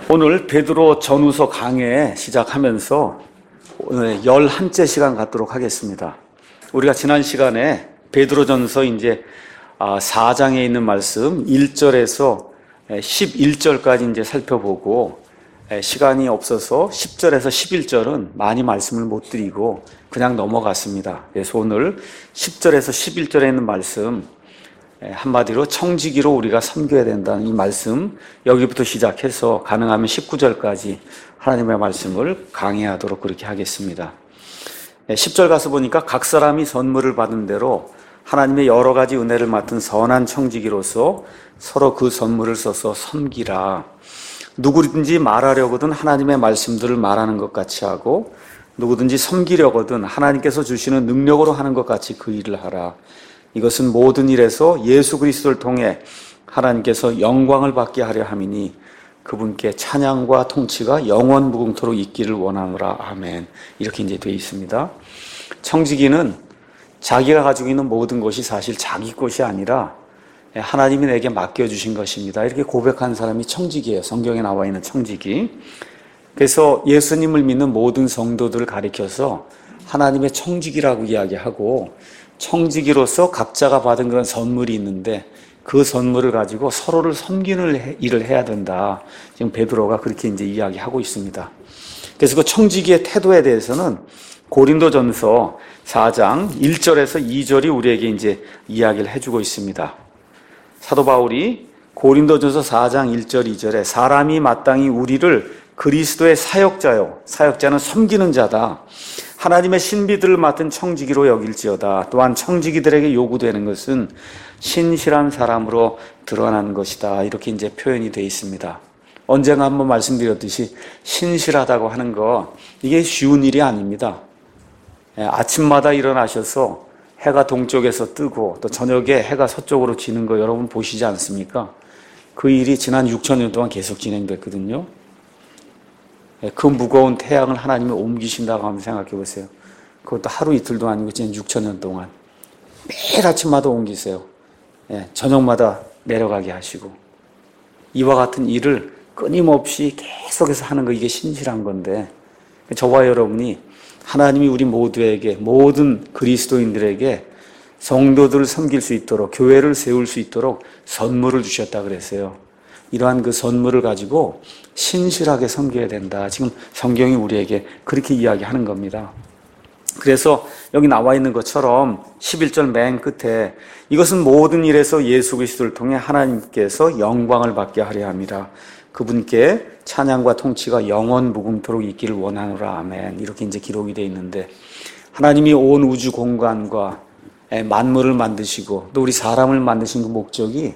오늘 베드로 전후서 강해 시작하면서 오늘 11째 시간 갖도록 하겠습니다. 우리가 지난 시간에 베드로전서 이제 4장에 있는 말씀 1절에서 11절까지 이제 살펴보고 시간이 없어서 10절에서 11절은 많이 말씀을 못 드리고 그냥 넘어갔습니다. 그래서 오늘 10절에서 11절에 있는 말씀 한마디로 청지기로 우리가 섬겨야 된다는 이 말씀 여기부터 시작해서 가능하면 19절까지 하나님의 말씀을 강해하도록 그렇게 하겠습니다. 10절 가서 보니까 각 사람이 선물을 받은 대로 하나님의 여러 가지 은혜를 맡은 선한 청지기로서 서로 그 선물을 써서 섬기라. 누구든지 말하려거든 하나님의 말씀들을 말하는 것 같이 하고 누구든지 섬기려거든 하나님께서 주시는 능력으로 하는 것 같이 그 일을 하라. 이것은 모든 일에서 예수 그리스도를 통해 하나님께서 영광을 받게 하려 함이니 그분께 찬양과 통치가 영원 무궁토록 있기를 원하노라. 아멘. 이렇게 이제 되어 있습니다. 청지기는 자기가 가지고 있는 모든 것이 사실 자기 것이 아니라 하나님이 내게 맡겨주신 것입니다. 이렇게 고백한 사람이 청지기예요. 성경에 나와 있는 청지기. 그래서 예수님을 믿는 모든 성도들을 가리켜서 하나님의 청지기라고 이야기하고 청지기로서 각자가 받은 그런 선물이 있는데 그 선물을 가지고 서로를 섬기는 일을 해야 된다. 지금 베드로가 그렇게 이제 이야기하고 있습니다. 그래서 그 청지기의 태도에 대해서는 고린도전서 4장 1절에서 2절이 우리에게 이제 이야기를 해주고 있습니다. 사도 바울이 고린도전서 4장 1절 2절에 사람이 마땅히 우리를 그리스도의 사역자요. 사역자는 섬기는 자다. 하나님의 신비들을 맡은 청지기로 여길지어다. 또한 청지기들에게 요구되는 것은 신실한 사람으로 드러나는 것이다. 이렇게 이제 표현이 되어 있습니다. 언젠가 한번 말씀드렸듯이 신실하다고 하는 거 이게 쉬운 일이 아닙니다. 아침마다 일어나셔서 해가 동쪽에서 뜨고 또 저녁에 해가 서쪽으로 지는 거 여러분 보시지 않습니까? 그 일이 지난 6,000년 동안 계속 진행됐거든요. 그 무거운 태양을 하나님이 옮기신다고 한번 생각해 보세요. 그것도 하루 이틀도 아니고 지난 6,000년 동안 매일 아침마다 옮기세요. 저녁마다 내려가게 하시고 이와 같은 일을 끊임없이 계속해서 하는 거 이게 신실한 건데 저와 여러분이 하나님이 우리 모두에게 모든 그리스도인들에게 성도들을 섬길 수 있도록 교회를 세울 수 있도록 선물을 주셨다 그랬어요. 이러한 그 선물을 가지고 신실하게 섬겨야 된다. 지금 성경이 우리에게 그렇게 이야기하는 겁니다. 그래서 여기 나와 있는 것처럼 11절 맨 끝에 이것은 모든 일에서 예수 그리스도를 통해 하나님께서 영광을 받게 하려 함이라. 그분께 찬양과 통치가 영원 무궁토록 있기를 원하노라. 아멘. 이렇게 이제 기록이 되어 있는데 하나님이 온 우주 공간과 만물을 만드시고 또 우리 사람을 만드신 그 목적이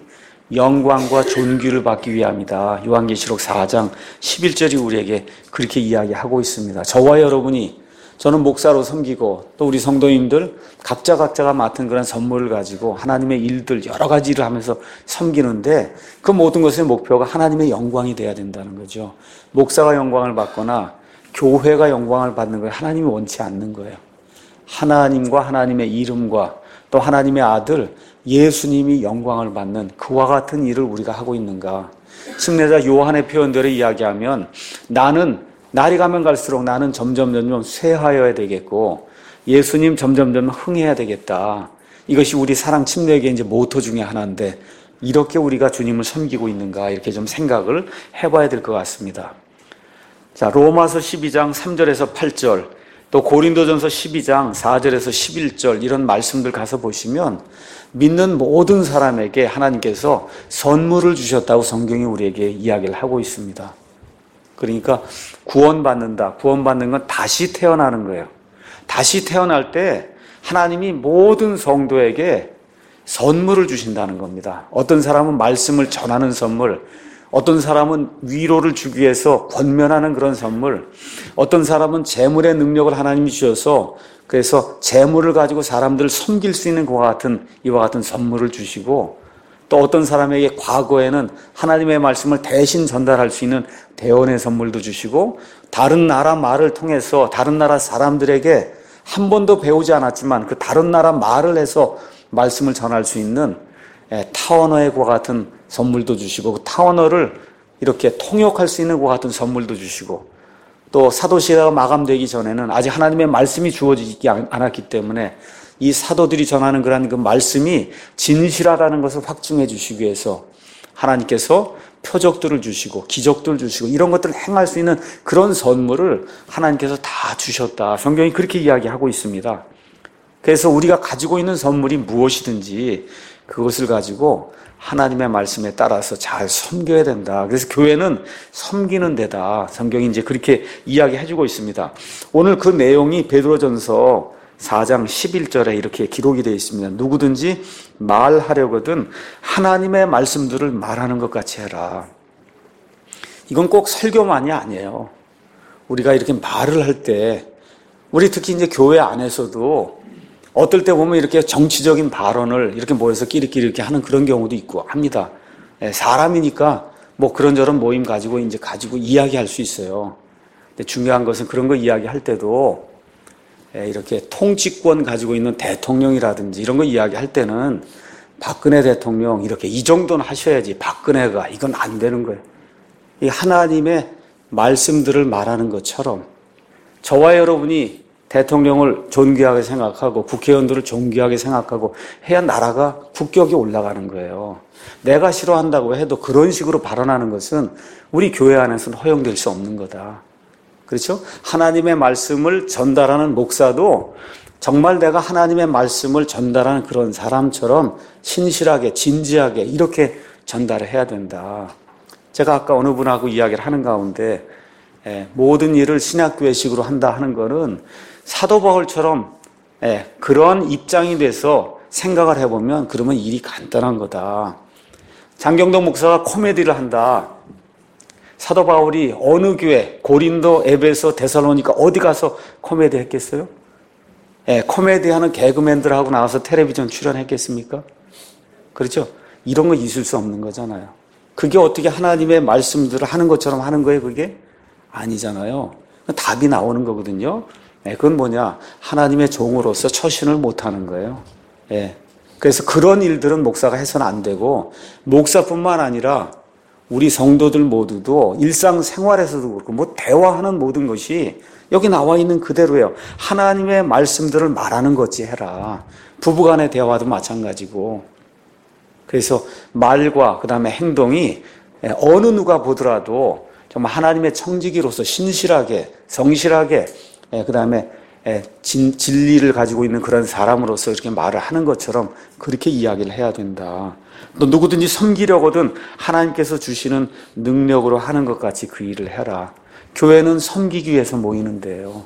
영광과 존귀를 받기 위함이다. 요한계시록 4장 11절이 우리에게 그렇게 이야기하고 있습니다. 저와 여러분이 저는 목사로 섬기고 또 우리 성도님들 각자가 맡은 그런 선물을 가지고 하나님의 일들 여러 가지 일을 하면서 섬기는데 그 모든 것의 목표가 하나님의 영광이 돼야 된다는 거죠. 목사가 영광을 받거나 교회가 영광을 받는 걸 하나님이 원치 않는 거예요. 하나님과 하나님의 이름과 또 하나님의 아들 예수님이 영광을 받는 그와 같은 일을 우리가 하고 있는가. 승례자 요한의 표현대로 이야기하면 나는 날이 가면 갈수록 나는 점점 쇠하여야 되겠고 예수님 점점 흥해야 되겠다. 이것이 우리 사랑 침례의 이제 모토 중에 하나인데 이렇게 우리가 주님을 섬기고 있는가 이렇게 좀 생각을 해봐야 될 것 같습니다. 자, 로마서 12장 3절에서 8절 또 고린도전서 12장 4절에서 11절 이런 말씀들 가서 보시면 믿는 모든 사람에게 하나님께서 선물을 주셨다고 성경이 우리에게 이야기를 하고 있습니다. 그러니까 구원받는다. 구원받는 건 다시 태어나는 거예요. 다시 태어날 때 하나님이 모든 성도에게 선물을 주신다는 겁니다. 어떤 사람은 말씀을 전하는 선물, 어떤 사람은 위로를 주기 위해서 권면하는 그런 선물, 어떤 사람은 재물의 능력을 하나님이 주셔서 그래서 재물을 가지고 사람들을 섬길 수 있는 이와 같은 선물을 주시고 또 어떤 사람에게 과거에는 하나님의 말씀을 대신 전달할 수 있는 대언의 선물도 주시고 다른 나라 말을 통해서 다른 나라 사람들에게 한 번도 배우지 않았지만 그 다른 나라 말을 해서 말씀을 전할 수 있는 타원어의 과 같은 선물도 주시고 그 타원어를 이렇게 통역할 수 있는 것 같은 선물도 주시고, 또 사도시대가 마감되기 전에는 아직 하나님의 말씀이 주어지지 않았기 때문에 이 사도들이 전하는 그 말씀이 진실하다는 것을 확증해 주시기 위해서 하나님께서 표적들을 주시고 기적들을 주시고 이런 것들을 행할 수 있는 그런 선물을 하나님께서 다 주셨다. 성경이 그렇게 이야기하고 있습니다. 그래서 우리가 가지고 있는 선물이 무엇이든지 그것을 가지고 하나님의 말씀에 따라서 잘 섬겨야 된다. 그래서 교회는 섬기는 데다. 성경이 이제 그렇게 이야기해주고 있습니다. 오늘 그 내용이 베드로전서 4장 11절에 이렇게 기록이 되어 있습니다. 누구든지 말하려거든 하나님의 말씀들을 말하는 것 같이 해라. 이건 꼭 설교만이 아니에요. 우리가 이렇게 말을 할 때, 우리 특히 이제 교회 안에서도 어떨 때 보면 이렇게 정치적인 발언을 이렇게 모여서 끼리끼리 이렇게 하는 그런 경우도 있고 합니다. 사람이니까 뭐 그런저런 모임 가지고 이야기할 수 있어요. 근데 중요한 것은 그런 거 이야기할 때도 이렇게 통치권 가지고 있는 대통령이라든지 이런 거 이야기할 때는 박근혜 대통령 이렇게 이 정도는 하셔야지 박근혜가 이건 안 되는 거예요. 이 하나님의 말씀들을 말하는 것처럼 저와 여러분이 대통령을 존귀하게 생각하고 국회의원들을 존귀하게 생각하고 해야 나라가 국격이 올라가는 거예요. 내가 싫어한다고 해도 그런 식으로 발언하는 것은 우리 교회 안에서는 허용될 수 없는 거다. 그렇죠? 하나님의 말씀을 전달하는 목사도 정말 내가 하나님의 말씀을 전달하는 그런 사람처럼 신실하게 진지하게 이렇게 전달을 해야 된다. 제가 아까 어느 분하고 이야기를 하는 가운데 모든 일을 신약교회식으로 한다 하는 거는 사도 바울처럼 그런 입장이 돼서 생각을 해보면 그러면 일이 간단한 거다. 장경동 목사가 코미디를 한다. 사도 바울이 어느 교회, 고린도, 에베소, 데살로니가 어디 가서 코미디 했겠어요? 코미디 하는 개그맨들하고 나와서 텔레비전 출연했겠습니까? 그렇죠? 이런 거 있을 수 없는 거잖아요. 그게 어떻게 하나님의 말씀들을 하는 것처럼 하는 거예요, 그게? 아니잖아요. 답이 나오는 거거든요. 그건 뭐냐? 하나님의 종으로서 처신을 못하는 거예요. 그래서 그런 일들은 목사가 해서는 안 되고, 목사뿐만 아니라 우리 성도들 모두도 일상생활에서도 그렇고 뭐 대화하는 모든 것이 여기 나와 있는 그대로예요. 하나님의 말씀들을 말하는 것지 해라. 부부간의 대화도 마찬가지고. 그래서 말과 그다음에 행동이 어느 누가 보더라도 정말 하나님의 청지기로서 신실하게 성실하게 그다음에 진리를 가지고 있는 그런 사람으로서 이렇게 말을 하는 것처럼 그렇게 이야기를 해야 된다. 또 누구든지 섬기려거든 하나님께서 주시는 능력으로 하는 것 같이 그 일을 해라. 교회는 섬기기 위해서 모이는데요.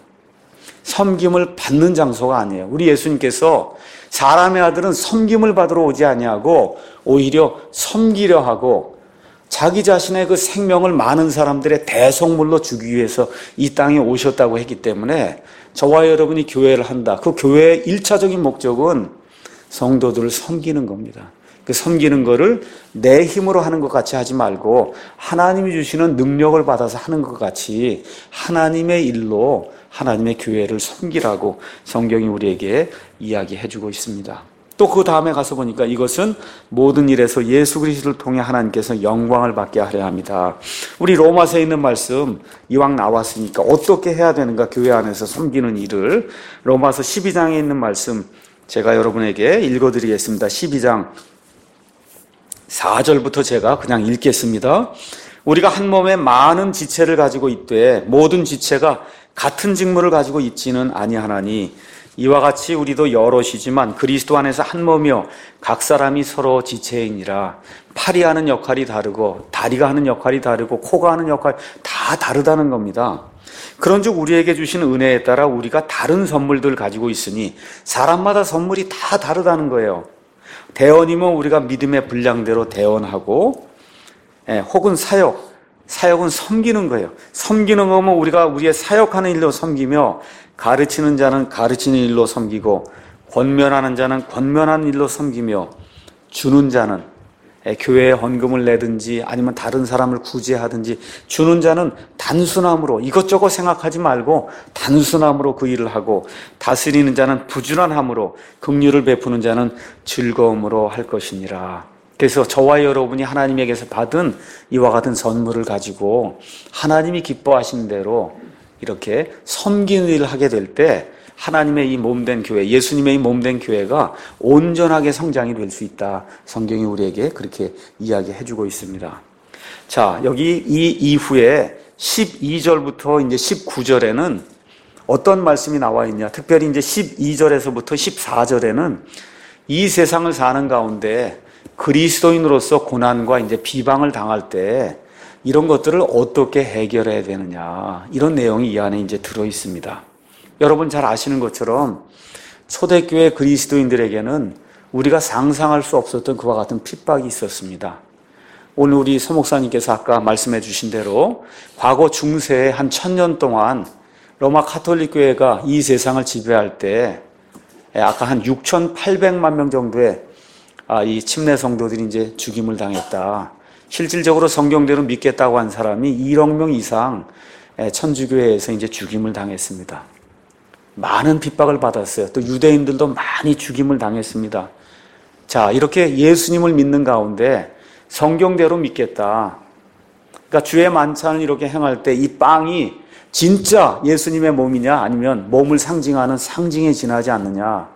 섬김을 받는 장소가 아니에요. 우리 예수님께서 사람의 아들은 섬김을 받으러 오지 아니하고 오히려 섬기려 하고 자기 자신의 그 생명을 많은 사람들의 대속물로 주기 위해서 이 땅에 오셨다고 했기 때문에 저와 여러분이 교회를 한다. 그 교회의 1차적인 목적은 성도들을 섬기는 겁니다. 그 섬기는 거를 내 힘으로 하는 것 같이 하지 말고 하나님이 주시는 능력을 받아서 하는 것 같이 하나님의 일로 하나님의 교회를 섬기라고 성경이 우리에게 이야기해주고 있습니다. 또 그 다음에 가서 보니까 이것은 모든 일에서 예수 그리스도를 통해 하나님께서 영광을 받게 하려 합니다. 우리 로마서에 있는 말씀 이왕 나왔으니까 어떻게 해야 되는가, 교회 안에서 섬기는 일을. 로마서 12장에 있는 말씀 제가 여러분에게 읽어드리겠습니다. 12장 4절부터 제가 그냥 읽겠습니다. 우리가 한 몸에 많은 지체를 가지고 있되 모든 지체가 같은 직무를 가지고 있지는 아니하나니 이와 같이 우리도 여럿이지만 그리스도 안에서 한 몸이요 각 사람이 서로 지체이니라. 팔이 하는 역할이 다르고 다리가 하는 역할이 다르고 코가 하는 역할이 다 다르다는 겁니다. 그런즉 우리에게 주신 은혜에 따라 우리가 다른 선물들을 가지고 있으니 사람마다 선물이 다 다르다는 거예요. 대언이면 우리가 믿음의 분량대로 대언하고, 혹은 사역은 섬기는 거예요. 섬기는 거면 우리가 우리의 사역하는 일로 섬기며, 가르치는 자는 가르치는 일로 섬기고, 권면하는 자는 권면하는 일로 섬기며, 주는 자는 교회에 헌금을 내든지 아니면 다른 사람을 구제하든지, 주는 자는 단순함으로 이것저것 생각하지 말고 단순함으로 그 일을 하고, 다스리는 자는 부지런함으로, 긍휼을 베푸는 자는 즐거움으로 할 것이니라. 그래서 저와 여러분이 하나님에게서 받은 이와 같은 선물을 가지고 하나님이 기뻐하신 대로 이렇게 섬기는 일을 하게 될 때 하나님의 이 몸된 교회, 예수님의 이 몸된 교회가 온전하게 성장이 될 수 있다. 성경이 우리에게 그렇게 이야기해주고 있습니다. 자, 여기 이 이후에 12절부터 이제 19절에는 어떤 말씀이 나와 있냐? 특별히 이제 12절에서부터 14절에는 이 세상을 사는 가운데 그리스도인으로서 고난과 이제 비방을 당할 때 이런 것들을 어떻게 해결해야 되느냐. 이런 내용이 이 안에 이제 들어 있습니다. 여러분 잘 아시는 것처럼 초대교회 그리스도인들에게는 우리가 상상할 수 없었던 그와 같은 핍박이 있었습니다. 오늘 우리 서목사님께서 아까 말씀해 주신 대로 과거 중세에 한 1000년 동안 로마 가톨릭 교회가 이 세상을 지배할 때 아까 한 6,800만 명 정도의 이 침례 성도들이 이제 죽임을 당했다. 실질적으로 성경대로 믿겠다고 한 사람이 1억 명 이상 천주교회에서 이제 죽임을 당했습니다. 많은 핍박을 받았어요. 또 유대인들도 많이 죽임을 당했습니다. 자, 이렇게 예수님을 믿는 가운데 성경대로 믿겠다. 그러니까 주의 만찬을 이렇게 행할 때 이 빵이 진짜 예수님의 몸이냐 아니면 몸을 상징하는 상징에 지나지 않느냐.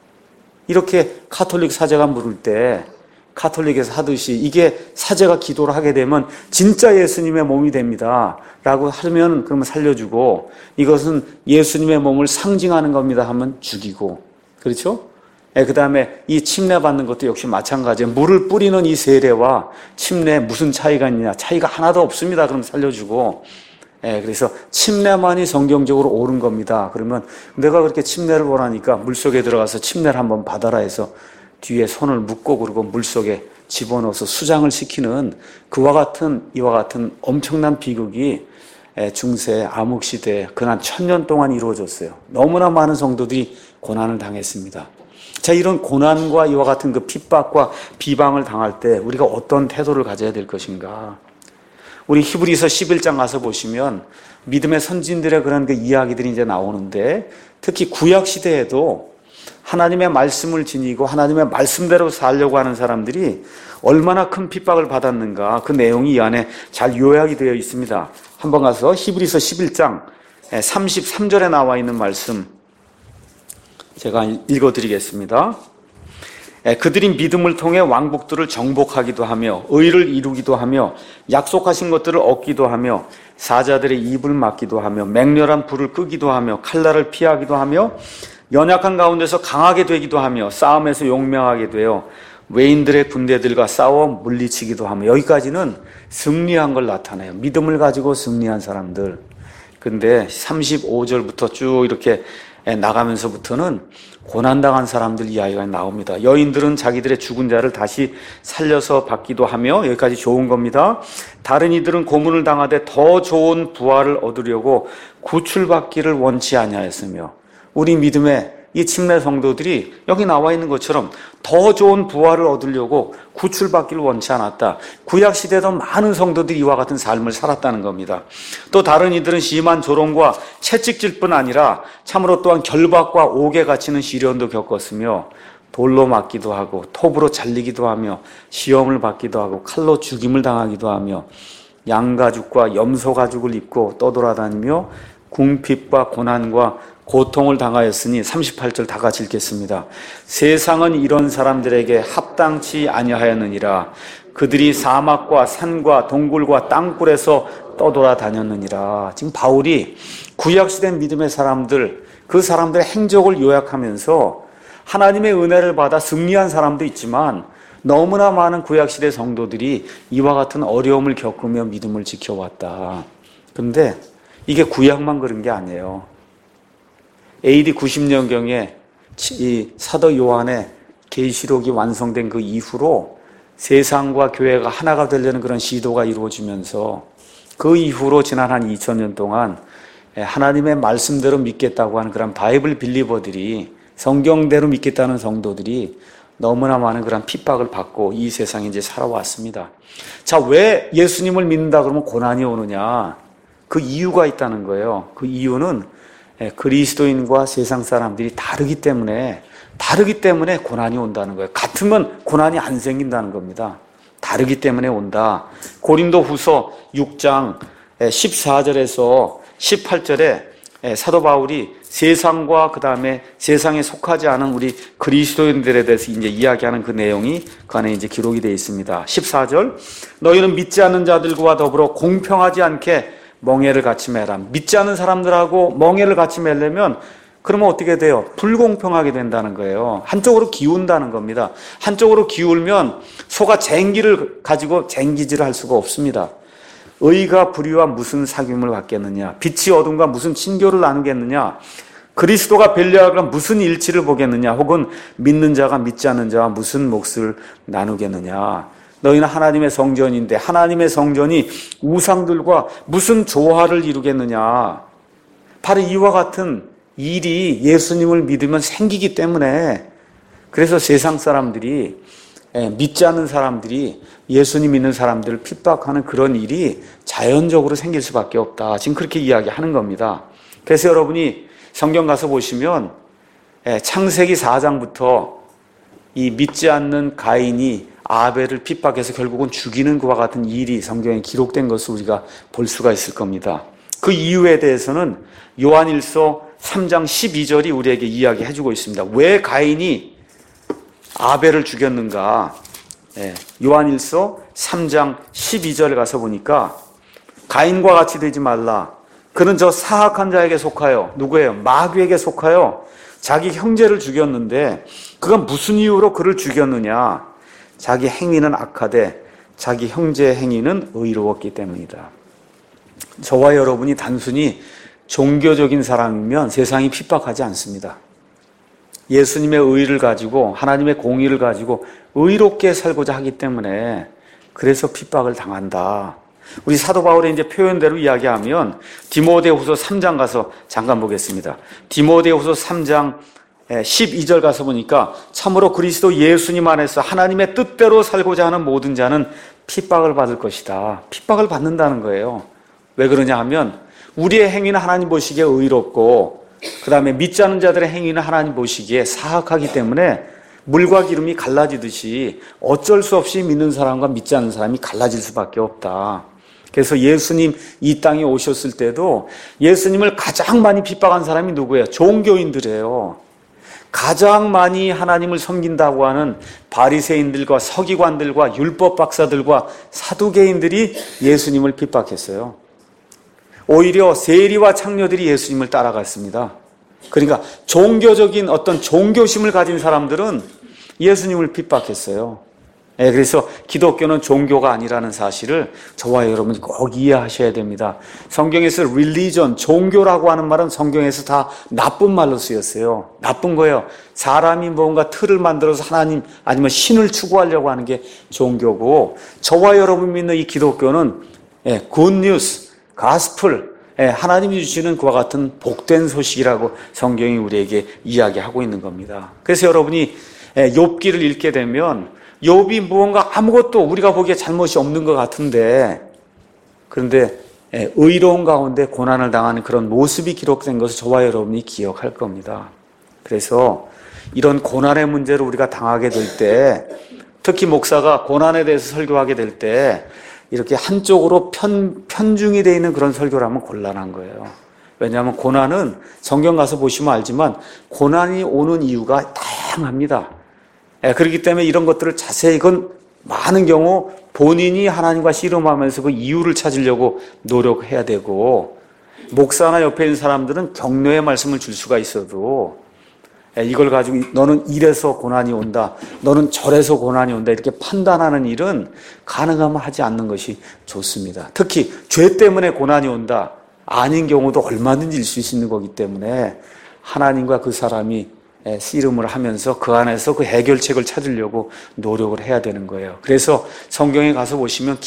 이렇게 가톨릭 사제가 물을 때 가톨릭에서 하듯이 이게 사제가 기도를 하게 되면 진짜 예수님의 몸이 됩니다. 라고 하면 그러면 살려주고 이것은 예수님의 몸을 상징하는 겁니다 하면 죽이고. 그렇죠? 그 다음에 이 침례 받는 것도 역시 마찬가지예요. 물을 뿌리는 이 세례와 침례 무슨 차이가 있느냐. 차이가 하나도 없습니다. 그럼 살려주고. 그래서 침례만이 성경적으로 옳은 겁니다. 그러면 내가 그렇게 침례를 원하니까 물속에 들어가서 침례를 한번 받아라 해서 뒤에 손을 묶고 그러고 물속에 집어넣어서 수장을 시키는 이와 같은 엄청난 비극이 중세 암흑시대에 그한 1000년 동안 이루어졌어요. 너무나 많은 성도들이 고난을 당했습니다. 자, 이런 고난과 이와 같은 그 핍박과 비방을 당할 때 우리가 어떤 태도를 가져야 될 것인가? 우리 히브리서 11장 가서 보시면 믿음의 선진들의 그런 그 이야기들이 이제 나오는데 특히 구약 시대에도 하나님의 말씀을 지니고 하나님의 말씀대로 살려고 하는 사람들이 얼마나 큰 핍박을 받았는가 그 내용이 이 안에 잘 요약이 되어 있습니다. 한번 가서 히브리서 11장 33절에 나와 있는 말씀 제가 읽어드리겠습니다. 그들이 믿음을 통해 왕복들을 정복하기도 하며 의를 이루기도 하며 약속하신 것들을 얻기도 하며 사자들의 입을 막기도 하며 맹렬한 불을 끄기도 하며 칼날을 피하기도 하며 연약한 가운데서 강하게 되기도 하며 싸움에서 용맹하게 되어 외인들의 군대들과 싸워 물리치기도 하며 여기까지는 승리한 걸 나타내요. 믿음을 가지고 승리한 사람들. 근데 35절부터 쭉 이렇게 나가면서부터는 고난당한 사람들 이야기가 나옵니다. 여인들은 자기들의 죽은 자를 다시 살려서 받기도 하며 여기까지 좋은 겁니다. 다른 이들은 고문을 당하되 더 좋은 부활을 얻으려고 구출받기를 원치 아니하였으며 우리 믿음의 이 침례 성도들이 여기 나와 있는 것처럼 더 좋은 부활을 얻으려고 구출받기를 원치 않았다. 구약시대에도 많은 성도들이 이와 같은 삶을 살았다는 겁니다. 또 다른 이들은 심한 조롱과 채찍질뿐 아니라 참으로 또한 결박과 옥에 갇히는 시련도 겪었으며 돌로 맞기도 하고 톱으로 잘리기도 하며 시험을 받기도 하고 칼로 죽임을 당하기도 하며 양가죽과 염소가죽을 입고 떠돌아다니며 궁핍과 고난과 고통을 당하였으니 38절 다 같이 읽겠습니다. 세상은 이런 사람들에게 합당치 아니하였느니라. 그들이 사막과 산과 동굴과 땅굴에서 떠돌아다녔느니라. 지금 바울이 구약시대 믿음의 사람들, 그 사람들의 행적을 요약하면서 하나님의 은혜를 받아 승리한 사람도 있지만 너무나 많은 구약시대 성도들이 이와 같은 어려움을 겪으며 믿음을 지켜왔다. 그런데 이게 구약만 그런 게 아니에요. AD 90년경에 이 사도 요한의 계시록이 완성된 그 이후로 세상과 교회가 하나가 되려는 그런 시도가 이루어지면서 그 이후로 지난 한 2000년 동안 하나님의 말씀대로 믿겠다고 하는 그런 바이블 빌리버들이 성경대로 믿겠다는 성도들이 너무나 많은 그런 핍박을 받고 이 세상에 이제 살아왔습니다. 자, 왜 예수님을 믿는다 그러면 고난이 오느냐? 그 이유가 있다는 거예요. 그 이유는 그리스도인과 세상 사람들이 다르기 때문에 다르기 때문에 고난이 온다는 거예요. 같으면 고난이 안 생긴다는 겁니다. 다르기 때문에 온다. 고린도 후서 6장 14절에서 18절에 사도 바울이 세상과 그 다음에 세상에 속하지 않은 우리 그리스도인들에 대해서 이제 이야기하는 그 내용이 그 안에 이제 기록이 되어 있습니다. 14절, 너희는 믿지 않는 자들과 더불어 공평하지 않게 멍에를 같이 매라. 믿지 않는 사람들하고 멍에를 같이 매려면 그러면 어떻게 돼요? 불공평하게 된다는 거예요. 한쪽으로 기운다는 겁니다. 한쪽으로 기울면 소가 쟁기를 가지고 쟁기질을 할 수가 없습니다. 의가 불의와 무슨 사귐을 갖겠느냐? 빛이 어둠과 무슨 친교를 나누겠느냐? 그리스도가 벨리알과 무슨 일치를 보겠느냐? 혹은 믿는 자가 믿지 않는 자와 무슨 몫을 나누겠느냐? 너희는 하나님의 성전인데 하나님의 성전이 우상들과 무슨 조화를 이루겠느냐? 바로 이와 같은 일이 예수님을 믿으면 생기기 때문에, 그래서 세상 사람들이, 믿지 않는 사람들이 예수님 믿는 사람들을 핍박하는 그런 일이 자연적으로 생길 수밖에 없다. 지금 그렇게 이야기하는 겁니다. 그래서 여러분이 성경 가서 보시면 창세기 4장부터 이 믿지 않는 가인이 아벨을 핍박해서 결국은 죽이는 그와 같은 일이 성경에 기록된 것을 우리가 볼 수가 있을 겁니다. 그 이유에 대해서는 요한일서 3장 12절이 우리에게 이야기해주고 있습니다. 왜 가인이 아벨을 죽였는가? 요한일서 3장 12절에 가서 보니까 가인과 같이 되지 말라. 그는 저 사악한 자에게 속하여, 누구예요? 마귀에게 속하여 자기 형제를 죽였는데 그가 무슨 이유로 그를 죽였느냐? 자기 행위는 악하되 자기 형제의 행위는 의로웠기 때문이다. 저와 여러분이 단순히 종교적인 사람이면 세상이 핍박하지 않습니다. 예수님의 의를 가지고 하나님의 공의를 가지고 의롭게 살고자 하기 때문에 그래서 핍박을 당한다. 우리 사도 바울의 이제 표현대로 이야기하면 디모데후서 3장 가서 잠깐 보겠습니다. 디모데후서 3장 12절 가서 보니까 참으로 그리스도 예수님 안에서 하나님의 뜻대로 살고자 하는 모든 자는 핍박을 받을 것이다. 핍박을 받는다는 거예요. 왜 그러냐 하면 우리의 행위는 하나님 보시기에 의롭고 그 다음에 믿지 않는 자들의 행위는 하나님 보시기에 사악하기 때문에 물과 기름이 갈라지듯이 어쩔 수 없이 믿는 사람과 믿지 않는 사람이 갈라질 수밖에 없다. 그래서 예수님 이 땅에 오셨을 때도 예수님을 가장 많이 핍박한 사람이 누구예요? 종교인들이에요. 가장 많이 하나님을 섬긴다고 하는 바리새인들과 서기관들과 율법 박사들과 사두개인들이 예수님을 핍박했어요. 오히려 세리와 창녀들이 예수님을 따라갔습니다. 그러니까 종교적인 어떤 종교심을 가진 사람들은 예수님을 핍박했어요. 그래서 기독교는 종교가 아니라는 사실을 저와 여러분이 꼭 이해하셔야 됩니다. 성경에서 religion, 종교라고 하는 말은 성경에서 다 나쁜 말로 쓰였어요. 나쁜 거예요. 사람이 뭔가 틀을 만들어서 하나님 아니면 신을 추구하려고 하는 게 종교고, 저와 여러분 믿는 이 기독교는 good news, 가스플, 하나님이 주시는 그와 같은 복된 소식이라고 성경이 우리에게 이야기하고 있는 겁니다. 그래서 여러분이 욥기를 읽게 되면 욥이 무언가 아무것도 우리가 보기에 잘못이 없는 것 같은데, 그런데 의로운 가운데 고난을 당하는 그런 모습이 기록된 것을 저와 여러분이 기억할 겁니다. 그래서 이런 고난의 문제를 우리가 당하게 될 때, 특히 목사가 고난에 대해서 설교하게 될 때 이렇게 한쪽으로 편중이 되어 있는 그런 설교를 하면 곤란한 거예요. 왜냐하면 고난은 성경 가서 보시면 알지만 고난이 오는 이유가 다양합니다. 그렇기 때문에 이런 것들을 자세히, 이건 많은 경우 본인이 하나님과 씨름하면서 그 이유를 찾으려고 노력해야 되고, 목사나 옆에 있는 사람들은 격려의 말씀을 줄 수가 있어도 이걸 가지고 너는 이래서 고난이 온다, 너는 저래서 고난이 온다 이렇게 판단하는 일은 가능하면 하지 않는 것이 좋습니다. 특히 죄 때문에 고난이 온다, 아닌 경우도 얼마든지 있을 수 있는 거기 때문에 하나님과 그 사람이 씨름을 하면서 그 안에서 그 해결책을 찾으려고 노력을 해야 되는 거예요. 그래서 성경에 가서 보시면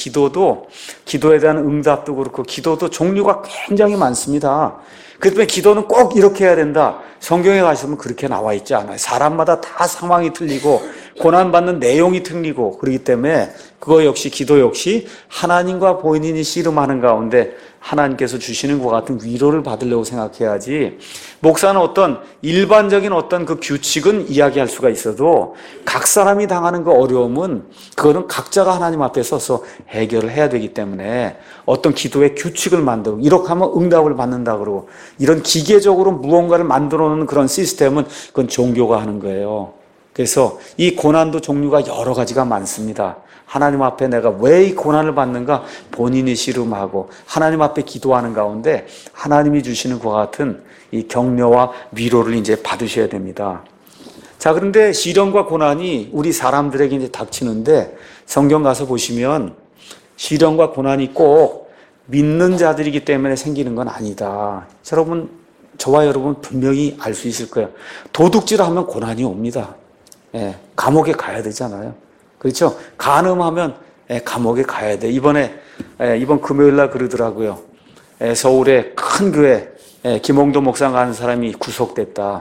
기도에 대한 응답도 그렇고 기도도 종류가 굉장히 많습니다. 그렇기 때문에 기도는 꼭 이렇게 해야 된다, 성경에 가시면 그렇게 나와 있지 않아요. 사람마다 다 상황이 틀리고 고난받는 내용이 틀리고, 그렇기 때문에 그거 역시, 기도 역시 하나님과 본인이 씨름하는 가운데 하나님께서 주시는 것 같은 위로를 받으려고 생각해야지, 목사는 어떤 일반적인 어떤 그 규칙은 이야기할 수가 있어도 각 사람이 당하는 그 어려움은 그거는 각자가 하나님 앞에 서서 해결을 해야 되기 때문에 어떤 기도의 규칙을 만들고 이렇게 하면 응답을 받는다 그러고 이런 기계적으로 무언가를 만들어 놓는 그런 시스템은 그건 종교가 하는 거예요. 그래서 이 고난도 종류가 여러 가지가 많습니다. 하나님 앞에 내가 왜 이 고난을 받는가 본인이 씨름하고 하나님 앞에 기도하는 가운데 하나님이 주시는 그와 같은 이 격려와 위로를 이제 받으셔야 됩니다. 자, 그런데 시련과 고난이 우리 사람들에게 이제 닥치는데 성경 가서 보시면 시련과 고난이 꼭 믿는 자들이기 때문에 생기는 건 아니다. 여러분, 저와 여러분 분명히 알 수 있을 거예요. 도둑질 하면 고난이 옵니다. 예, 감옥에 가야 되잖아요. 그렇죠? 간음하면 감옥에 가야 돼. 이번 금요일 날 그러더라고요. 서울의 큰 교회 김홍도 목사가 하는 사람이 구속됐다.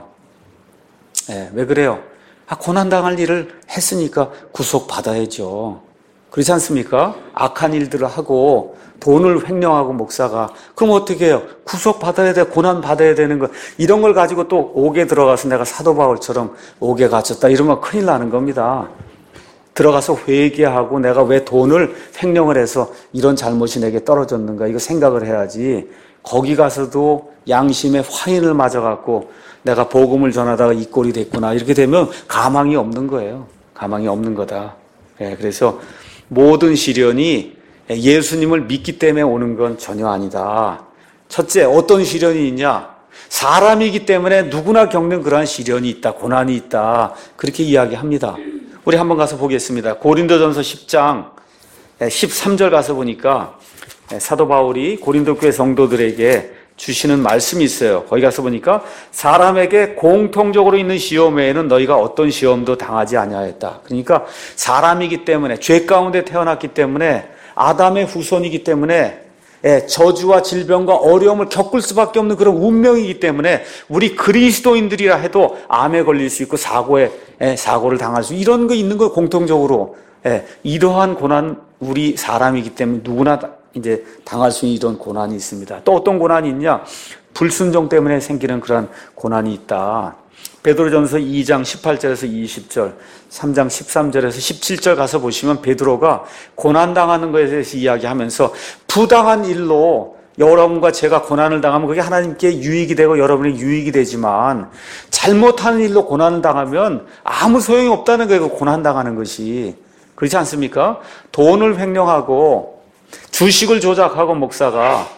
왜 그래요? 고난당할 일을 했으니까 구속받아야죠. 그렇지 않습니까? 악한 일들을 하고 돈을 횡령하고 목사가 그럼 어떻게 해요? 구속받아야 돼, 고난받아야 되는 거 이런 걸 가지고 또 옥에 들어가서 내가 사도 바울처럼 옥에 갇혔다 이러면 큰일 나는 겁니다. 들어가서 회개하고 내가 왜 돈을 횡령을 해서 이런 잘못이 내게 떨어졌는가 이거 생각을 해야지. 거기 가서도 양심의 화인을 맞아갖고 내가 복음을 전하다가 이 꼴이 됐구나 이렇게 되면 가망이 없는 거예요. 가망이 없는 거다. 그래서 모든 시련이 예수님을 믿기 때문에 오는 건 전혀 아니다. 첫째, 어떤 시련이 있냐? 사람이기 때문에 누구나 겪는 그러한 시련이 있다, 고난이 있다 그렇게 이야기합니다. 우리 한번 가서 보겠습니다. 고린도전서 10장 13절 가서 보니까 사도 바울이 고린도 교회 성도들에게 주시는 말씀이 있어요. 거기 가서 보니까 사람에게 공통적으로 있는 시험 외에는 너희가 어떤 시험도 당하지 아니하였다. 그러니까 사람이기 때문에 죄 가운데 태어났기 때문에 아담의 후손이기 때문에 저주와 질병과 어려움을 겪을 수밖에 없는 그런 운명이기 때문에 우리 그리스도인들이라 해도 암에 걸릴 수 있고 사고를 당할 수 이런 거 있는 거 공통적으로 이러한 고난 우리 사람이기 때문에 누구나 이제 당할 수 있는 이런 고난이 있습니다. 또 어떤 고난이 있냐? 불순종 때문에 생기는 그런 고난이 있다. 베드로전서 2장 18절에서 20절, 3장 13절에서 17절 가서 보시면 베드로가 고난당하는 것에 대해서 이야기하면서 부당한 일로 여러분과 제가 고난을 당하면 그게 하나님께 유익이 되고 여러분에게 유익이 되지만 잘못하는 일로 고난을 당하면 아무 소용이 없다는 거예요. 고난당하는 것이. 그렇지 않습니까? 돈을 횡령하고 주식을 조작하고 목사가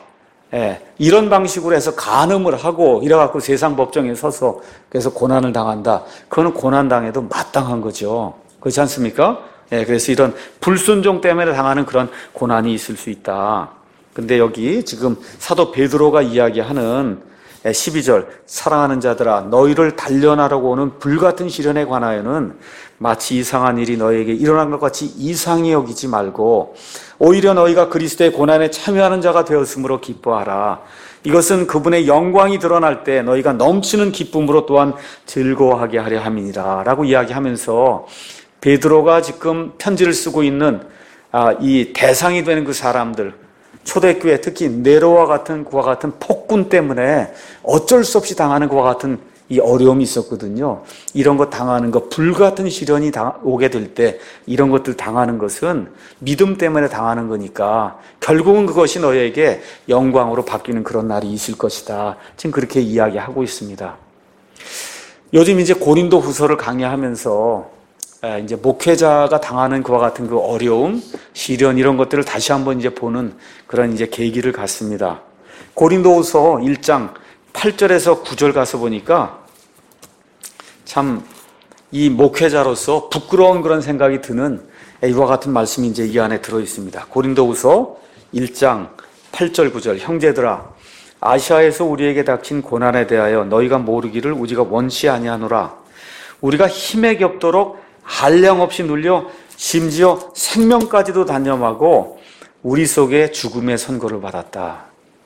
이런 방식으로 해서 간음을 하고 이래갖고 세상 법정에 서서 그래서 고난을 당한다. 그거는 고난당해도 마땅한 거죠. 그렇지 않습니까? 그래서 이런 불순종 때문에 당하는 그런 고난이 있을 수 있다. 근데 여기 지금 사도 베드로가 이야기하는 12절 사랑하는 자들아 너희를 단련하라고 오는 불같은 시련에 관하여는 마치 이상한 일이 너희에게 일어난 것 같이 이상히 여기지 말고 오히려 너희가 그리스도의 고난에 참여하는 자가 되었으므로 기뻐하라. 이것은 그분의 영광이 드러날 때 너희가 넘치는 기쁨으로 또한 즐거워하게 하려 함이니라 라고 이야기하면서 베드로가 지금 편지를 쓰고 있는 이 대상이 되는 그 사람들 초대교회 특히 네로와 같은 그와 같은 폭군 때문에 어쩔 수 없이 당하는 그와 같은 이 어려움이 있었거든요. 이런 거 당하는 거, 불같은 시련이 오게 될 때 이런 것들 당하는 것은 믿음 때문에 당하는 거니까 결국은 그것이 너희에게 영광으로 바뀌는 그런 날이 있을 것이다. 지금 그렇게 이야기하고 있습니다. 요즘 이제 고린도 후서를 강의하면서 이제 목회자가 당하는 그와 같은 그 어려움, 시련 이런 것들을 다시 한번 이제 보는 그런 이제 계기를 갖습니다. 고린도후서 1장 8절에서 9절 가서 보니까 참 이 목회자로서 부끄러운 그런 생각이 드는 이와 같은 말씀이 이제 이 안에 들어 있습니다. 고린도후서 1장 8절 9절 형제들아 아시아에서 우리에게 닥친 고난에 대하여 너희가 모르기를 우리가 원치 아니하노라. 우리가 힘에 겹도록 한량없이 눌려 심지어 생명까지도 단념하고 우리 속에 죽음의 선고를 받았다.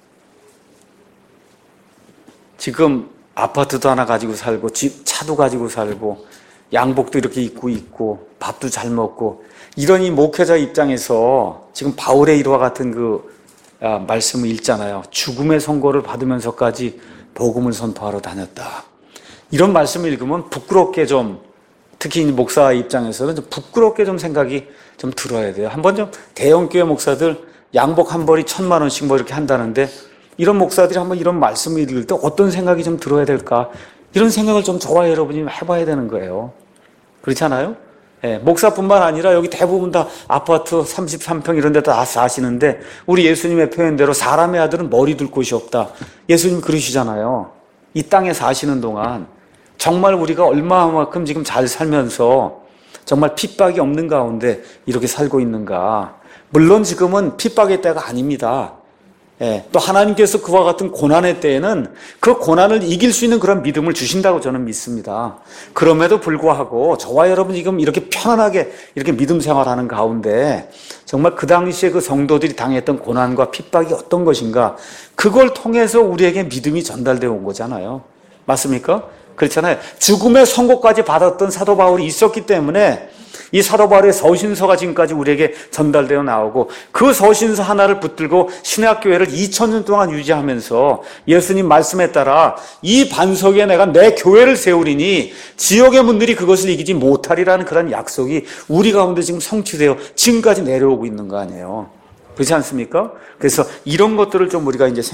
지금 아파트도 하나 가지고 살고 차도 가지고 살고 양복도 이렇게 입고 있고 밥도 잘 먹고 이런 이 목회자 입장에서 지금 바울의 이와 같은 그 말씀을 읽잖아요. 죽음의 선고를 받으면서까지 복음을 선포하러 다녔다. 이런 말씀을 읽으면 부끄럽게 좀, 특히 목사 입장에서는 좀 부끄럽게 좀 생각이 좀 들어야 돼요. 한번 좀 대형교회 목사들 양복 한 벌이 1,000,000원씩 뭐 이렇게 한다는데, 이런 목사들이 한번 이런 말씀을 읽을 때 어떤 생각이 좀 들어야 될까? 이런 생각을 좀 저와 여러분이 해봐야 되는 거예요. 그렇잖아요? 예, 목사뿐만 아니라 여기 대부분 다 아파트 33평 이런 데 다 사시는데, 우리 예수님의 표현대로 사람의 아들은 머리 둘 곳이 없다. 예수님 그러시잖아요. 이 땅에 사시는 동안 정말 우리가 얼마만큼 지금 잘 살면서 정말 핍박이 없는 가운데 이렇게 살고 있는가. 물론 지금은 핍박의 때가 아닙니다. 예, 또 하나님께서 그와 같은 고난의 때에는 그 고난을 이길 수 있는 그런 믿음을 주신다고 저는 믿습니다. 그럼에도 불구하고 저와 여러분 지금 이렇게 편안하게 이렇게 믿음 생활하는 가운데 정말 그 당시에 그 성도들이 당했던 고난과 핍박이 어떤 것인가, 그걸 통해서 우리에게 믿음이 전달되어 온 거잖아요. 맞습니까? 그렇잖아요. 죽음의 선고까지 받았던 사도 바울이 있었기 때문에 이 사도 바울의 서신서가 지금까지 우리에게 전달되어 나오고, 그 서신서 하나를 붙들고 신약교회를 2000년 동안 유지하면서 예수님 말씀에 따라 이 반석에 내가 내 교회를 세우리니 지옥의 문들이 그것을 이기지 못하리라는 그런 약속이 우리 가운데 지금 성취되어 지금까지 내려오고 있는 거 아니에요. 그렇지 않습니까? 그래서 이런 것들을 좀 우리가 이제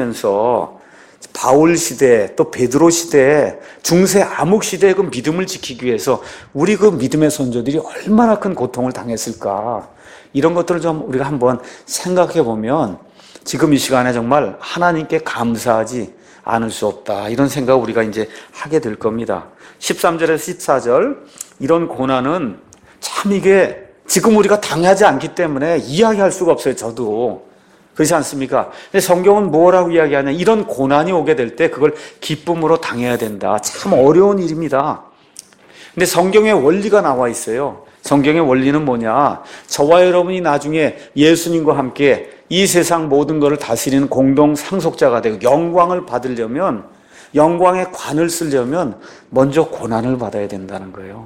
생각하면서 바울 시대, 또 베드로 시대, 중세 암흑 시대의 그 믿음을 지키기 위해서 우리 그 믿음의 선조들이 얼마나 큰 고통을 당했을까, 이런 것들을 좀 우리가 한번 생각해 보면 지금 이 시간에 정말 하나님께 감사하지 않을 수 없다, 이런 생각을 우리가 이제 하게 될 겁니다. 13절에서 14절, 이런 고난은 참 이게 지금 우리가 당하지 않기 때문에 이야기할 수가 없어요. 저도. 그렇지 않습니까? 근데 성경은 뭐라고 이야기하냐, 이런 고난이 오게 될 때 그걸 기쁨으로 당해야 된다. 참 어려운 일입니다. 근데 성경의 원리가 나와 있어요. 성경의 원리는 뭐냐, 저와 여러분이 나중에 예수님과 함께 이 세상 모든 것을 다스리는 공동 상속자가 되고 영광을 받으려면, 영광의 관을 쓰려면 먼저 고난을 받아야 된다는 거예요.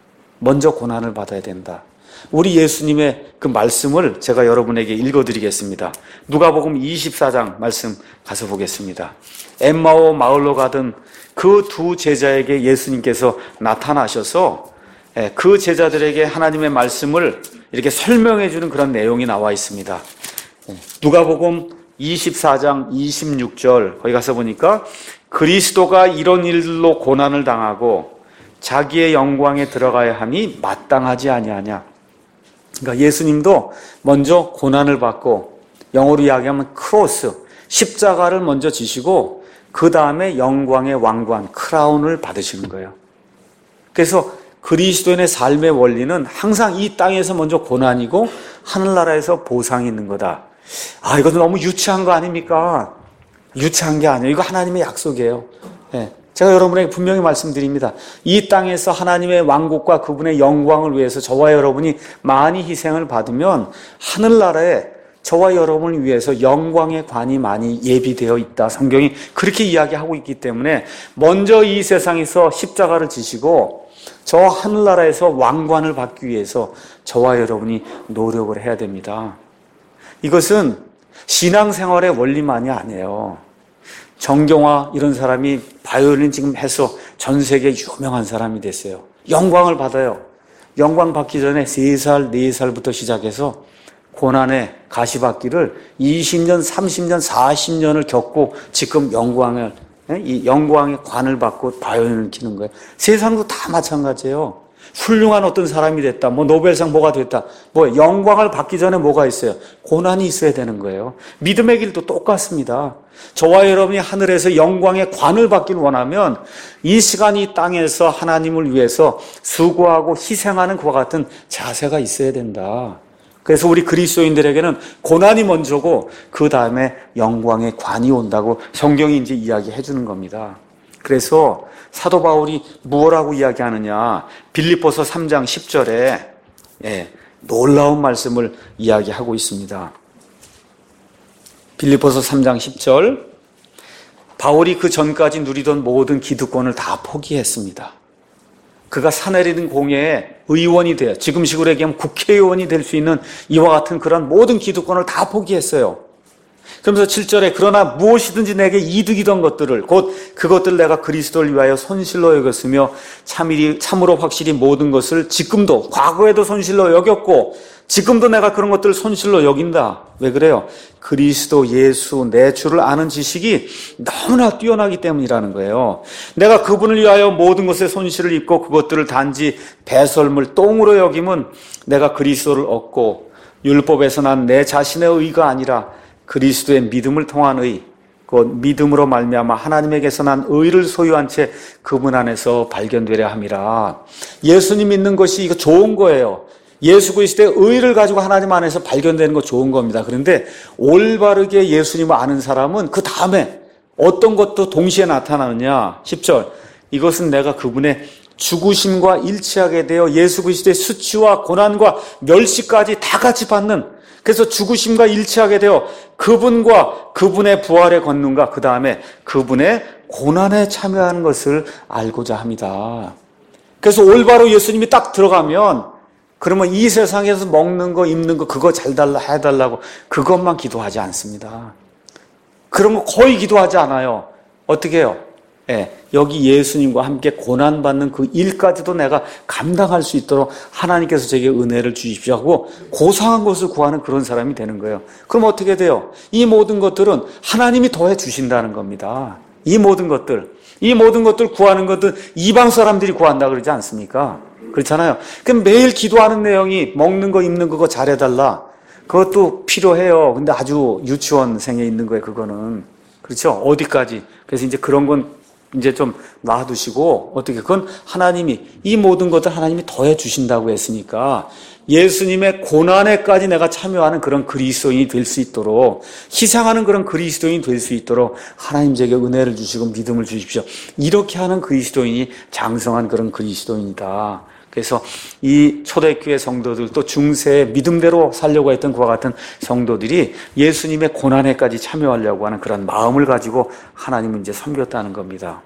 먼저 고난을 받아야 된다. 우리 예수님의 그 말씀을 제가 여러분에게 읽어드리겠습니다. 누가복음 24장 말씀 가서 보겠습니다. 엠마오 마을로 가던 그 두 제자에게 예수님께서 나타나셔서 그 제자들에게 하나님의 말씀을 이렇게 설명해 주는 그런 내용이 나와 있습니다. 누가복음 24장 26절 거기 가서 보니까, 그리스도가 이런 일로 고난을 당하고 자기의 영광에 들어가야 함이 마땅하지 아니하냐. 그러니까 예수님도 먼저 고난을 받고, 영어로 이야기하면 크로스, 십자가를 먼저 지시고 그 다음에 영광의 왕관, 크라운을 받으시는 거예요. 그래서 그리스도인의 삶의 원리는 항상 이 땅에서 먼저 고난이고 하늘나라에서 보상이 있는 거다. 아, 이것도 너무 유치한 거 아닙니까? 유치한 게 아니에요. 이거 하나님의 약속이에요. 네. 제가 여러분에게 분명히 말씀드립니다. 이 땅에서 하나님의 왕국과 그분의 영광을 위해서 저와 여러분이 많이 희생을 받으면 하늘나라에 저와 여러분을 위해서 영광의 관이 많이 예비되어 있다. 성경이 그렇게 이야기하고 있기 때문에 먼저 이 세상에서 십자가를 지시고 저 하늘나라에서 왕관을 받기 위해서 저와 여러분이 노력을 해야 됩니다. 이것은 신앙생활의 원리만이 아니에요. 정경화 이런 사람이 바이올린 지금 해서 전 세계 유명한 사람이 됐어요. 영광을 받아요. 영광 받기 전에 3살, 4살부터 시작해서 고난의 가시밭길을 20년, 30년, 40년을 겪고 지금 이 영광의 관을 받고 바이올린을 키는 거예요. 세상도 다 마찬가지예요. 훌륭한 어떤 사람이 됐다, 뭐 노벨상 뭐가 됐다, 뭐 영광을 받기 전에 뭐가 있어요? 고난이 있어야 되는 거예요. 믿음의 길도 똑같습니다. 저와 여러분이 하늘에서 영광의 관을 받길 원하면 이 시간 이 땅에서 하나님을 위해서 수고하고 희생하는 그와 같은 자세가 있어야 된다. 그래서 우리 그리스도인들에게는 고난이 먼저고 그 다음에 영광의 관이 온다고 성경이 이제 이야기해 주는 겁니다. 그래서 사도 바울이 뭐라고 이야기하느냐, 빌립보서 3장 10절에 놀라운 말씀을 이야기하고 있습니다. 빌립보서 3장 10절, 바울이 그 전까지 누리던 모든 기득권을 다 포기했습니다. 그가 사내리는 공회의 의원이 돼요. 지금식으로 얘기하면 국회의원이 될 수 있는 이와 같은 그런 모든 기득권을 다 포기했어요. 그러면서 7절에 그러나 무엇이든지 내게 이득이던 것들을 곧 그것들을 내가 그리스도를 위하여 손실로 여겼으며 참으로 확실히 모든 것을 지금도 과거에도 손실로 여겼고 지금도 내가 그런 것들을 손실로 여긴다. 왜 그래요? 그리스도 예수 내 주를 아는 지식이 너무나 뛰어나기 때문이라는 거예요. 내가 그분을 위하여 모든 것에 손실을 입고 그것들을 단지 배설물 똥으로 여김은 내가 그리스도를 얻고 율법에서 난 내 자신의 의가 아니라 그리스도의 믿음을 통한 의, 곧 믿음으로 말미암아 하나님에게서 난 의를 소유한 채 그분 안에서 발견되려 함이라. 예수님 믿는 것이 이거 좋은 거예요. 예수 그리스도의 의를 가지고 하나님 안에서 발견되는 거 좋은 겁니다. 그런데 올바르게 예수님을 아는 사람은 그 다음에 어떤 것도 동시에 나타나느냐. 10절 이것은 내가 그분의 죽으심과 일치하게 되어 예수 그리스도의 수치와 고난과 멸시까지 다 같이 받는, 그래서 죽으심과 일치하게 되어 그분과 그분의 부활의 권능과 그 다음에 그분의 고난에 참여하는 것을 알고자 합니다. 그래서 올바로 예수님이 딱 들어가면 그러면 이 세상에서 먹는 거 입는 거 그거 잘 달라 해달라고 그것만 기도하지 않습니다. 그런 거 거의 기도하지 않아요. 어떻게 해요? 여기 예수님과 함께 고난받는 그 일까지도 내가 감당할 수 있도록 하나님께서 제게 은혜를 주십시오 하고 고상한 것을 구하는 그런 사람이 되는 거예요. 그럼 어떻게 돼요? 이 모든 것들은 하나님이 더해 주신다는 겁니다. 이 모든 것들 구하는 것들 이방 사람들이 구한다 그러지 않습니까? 그렇잖아요. 그럼 매일 기도하는 내용이 먹는 거 입는 거 잘해달라. 그것도 필요해요. 근데 아주 유치원생에 있는 거예요, 그거는. 그렇죠? 어디까지. 그래서 이제 그런 건 이제 좀 놔두시고, 어떻게, 그건 하나님이, 이 모든 것들 하나님이 더해 주신다고 했으니까, 예수님의 고난에까지 내가 참여하는 그런 그리스도인이 될 수 있도록, 희생하는 그런 그리스도인이 될 수 있도록 하나님 제게 은혜를 주시고 믿음을 주십시오. 이렇게 하는 그리스도인이 장성한 그런 그리스도인이다. 그래서 이 초대교회 성도들 또 중세의 믿음대로 살려고 했던 그와 같은 성도들이 예수님의 고난에까지 참여하려고 하는 그런 마음을 가지고 하나님을 이제 섬겼다는 겁니다.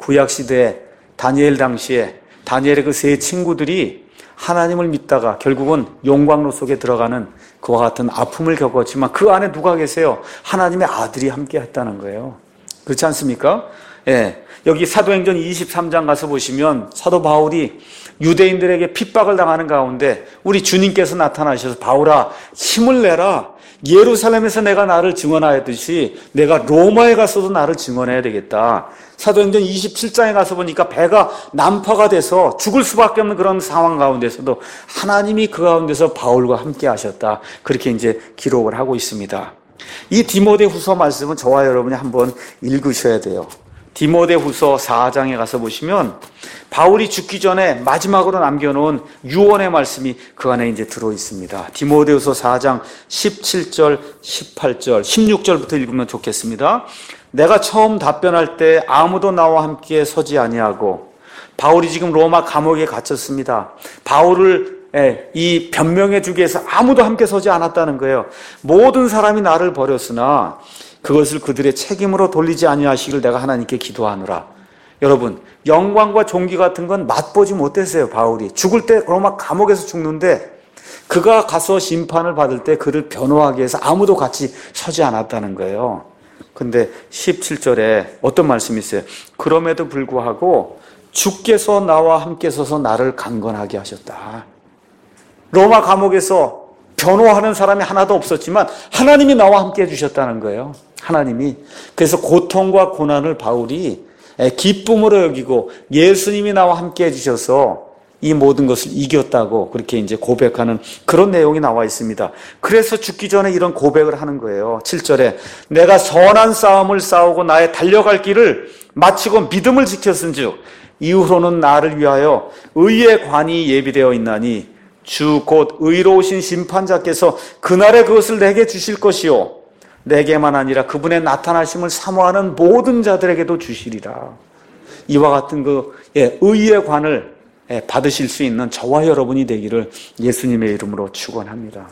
구약시대에 다니엘 당시에 다니엘의 그 세 친구들이 하나님을 믿다가 결국은 용광로 속에 들어가는 그와 같은 아픔을 겪었지만 그 안에 누가 계세요? 하나님의 아들이 함께 했다는 거예요. 그렇지 않습니까? 예. 여기 사도행전 23장 가서 보시면 사도 바울이 유대인들에게 핍박을 당하는 가운데 우리 주님께서 나타나셔서 바울아 힘을 내라. 예루살렘에서 내가 나를 증언하였듯이 내가 로마에 가서도 나를 증언해야 되겠다. 사도행전 27장에 가서 보니까 배가 난파가 돼서 죽을 수밖에 없는 그런 상황 가운데서도 하나님이 그 가운데서 바울과 함께 하셨다. 그렇게 이제 기록을 하고 있습니다. 이 디모데후서 말씀은 저와 여러분이 한번 읽으셔야 돼요. 디모데후서 4장에 가서 보시면 바울이 죽기 전에 마지막으로 남겨놓은 유언의 말씀이 그 안에 이제 들어 있습니다. 디모데후서 4장 17절, 18절, 16절부터 읽으면 좋겠습니다. 내가 처음 답변할 때 아무도 나와 함께 서지 아니하고, 바울이 지금 로마 감옥에 갇혔습니다. 바울을 이 변명해 주기 위해서 아무도 함께 서지 않았다는 거예요. 모든 사람이 나를 버렸으나 그것을 그들의 책임으로 돌리지 아니하시길 내가 하나님께 기도하노라. 여러분, 영광과 존귀 같은 건 맛보지 못했어요. 바울이 죽을 때 로마 감옥에서 죽는데 그가 가서 심판을 받을 때 그를 변호하기 위해서 아무도 같이 서지 않았다는 거예요. 근데 17절에 어떤 말씀이 있어요? 그럼에도 불구하고 주께서 나와 함께 서서 나를 강건하게 하셨다. 로마 감옥에서 변호하는 사람이 하나도 없었지만 하나님이 나와 함께 해주셨다는 거예요. 하나님이. 그래서 고통과 고난을 바울이 기쁨으로 여기고 예수님이 나와 함께 해주셔서 이 모든 것을 이겼다고 그렇게 이제 고백하는 그런 내용이 나와 있습니다. 그래서 죽기 전에 이런 고백을 하는 거예요. 7절에 내가 선한 싸움을 싸우고 나의 달려갈 길을 마치고 믿음을 지켰은즉 이후로는 나를 위하여 의의 관이 예비되어 있나니 주 곧 의로우신 심판자께서 그날에 그것을 내게 주실 것이요 내게만 아니라 그분의 나타나심을 사모하는 모든 자들에게도 주시리라. 이와 같은 그 의의 관을 받으실 수 있는 저와 여러분이 되기를 예수님의 이름으로 축원합니다.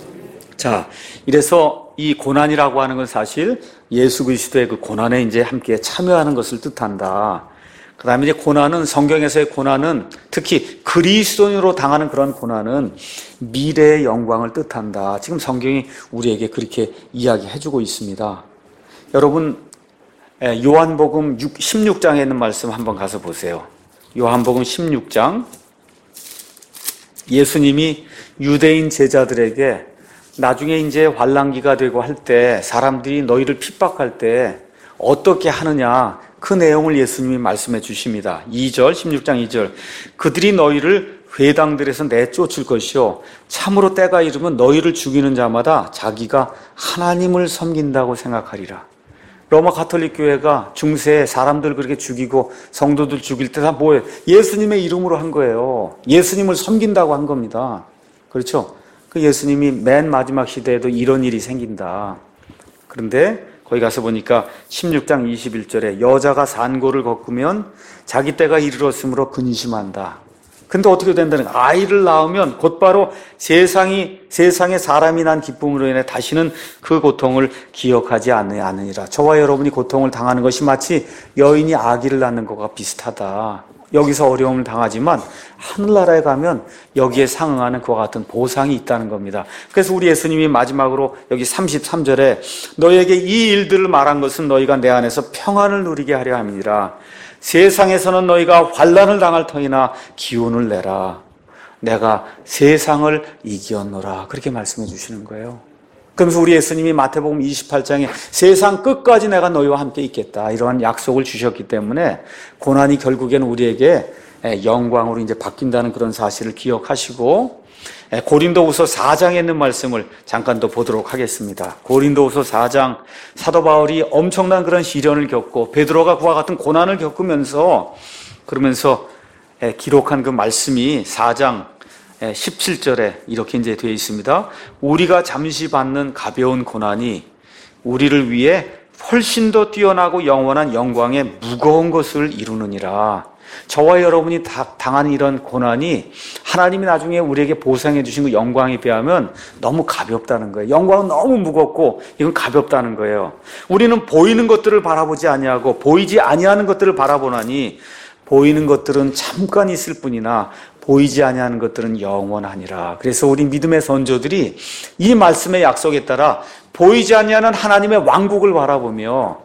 자, 이래서 이 고난이라고 하는 건 사실 예수 그리스도의 그 고난에 이제 함께 참여하는 것을 뜻한다. 그 다음에 이제 고난은, 성경에서의 고난은 특히 그리스도인으로 당하는 그런 고난은 미래의 영광을 뜻한다. 지금 성경이 우리에게 그렇게 이야기해주고 있습니다. 여러분, 요한복음 16장에 있는 말씀 한번 가서 보세요. 요한복음 16장. 예수님이 유대인 제자들에게 나중에 이제 환란기가 되고 할 때 사람들이 너희를 핍박할 때 어떻게 하느냐, 그 내용을 예수님이 말씀해 주십니다. 2절, 16장 2절. 그들이 너희를 회당들에서 내쫓을 것이요 참으로 때가 이르면 너희를 죽이는 자마다 자기가 하나님을 섬긴다고 생각하리라. 로마 가톨릭 교회가 중세에 사람들 그렇게 죽이고 성도들 죽일 때 다 뭐예요? 예수님의 이름으로 한 거예요. 예수님을 섬긴다고 한 겁니다. 그렇죠? 그 예수님이 맨 마지막 시대에도 이런 일이 생긴다. 그런데 거기 가서 보니까 16장 21절에 여자가 산고를 겪으면 자기 때가 이르렀으므로 근심한다. 근데 어떻게 된다는 거야? 아이를 낳으면 곧바로 세상에 사람이 난 기쁨으로 인해 다시는 그 고통을 기억하지 않으니라. 저와 여러분이 고통을 당하는 것이 마치 여인이 아기를 낳는 것과 비슷하다. 여기서 어려움을 당하지만 하늘나라에 가면 여기에 상응하는 그와 같은 보상이 있다는 겁니다. 그래서 우리 예수님이 마지막으로 여기 33절에 너희에게 이 일들을 말한 것은 너희가 내 안에서 평안을 누리게 하려 함이니라. 세상에서는 너희가 환난을 당할 터이나 기운을 내라. 내가 세상을 이겼노라. 그렇게 말씀해 주시는 거예요. 그러면서 우리 예수님이 마태복음 28장에 세상 끝까지 내가 너희와 함께 있겠다, 이러한 약속을 주셨기 때문에 고난이 결국엔 우리에게 영광으로 이제 바뀐다는 그런 사실을 기억하시고, 고린도후서 4장에 있는 말씀을 잠깐 더 보도록 하겠습니다. 고린도후서 4장, 사도 바울이 엄청난 그런 시련을 겪고 베드로가 그와 같은 고난을 겪으면서 그러면서 기록한 그 말씀이 4장 17절에 이렇게 이제 되어 있습니다. 우리가 잠시 받는 가벼운 고난이 우리를 위해 훨씬 더 뛰어나고 영원한 영광의 무거운 것을 이루느니라. 저와 여러분이 당한 이런 고난이 하나님이 나중에 우리에게 보상해 주신 그 영광에 비하면 너무 가볍다는 거예요. 영광은 너무 무겁고 이건 가볍다는 거예요. 우리는 보이는 것들을 바라보지 아니하고 보이지 아니하는 것들을 바라보나니 보이는 것들은 잠깐 있을 뿐이나 보이지 아니하는 것들은 영원하니라. 그래서 우리 믿음의 선조들이 이 말씀의 약속에 따라 보이지 아니하는 하나님의 왕국을 바라보며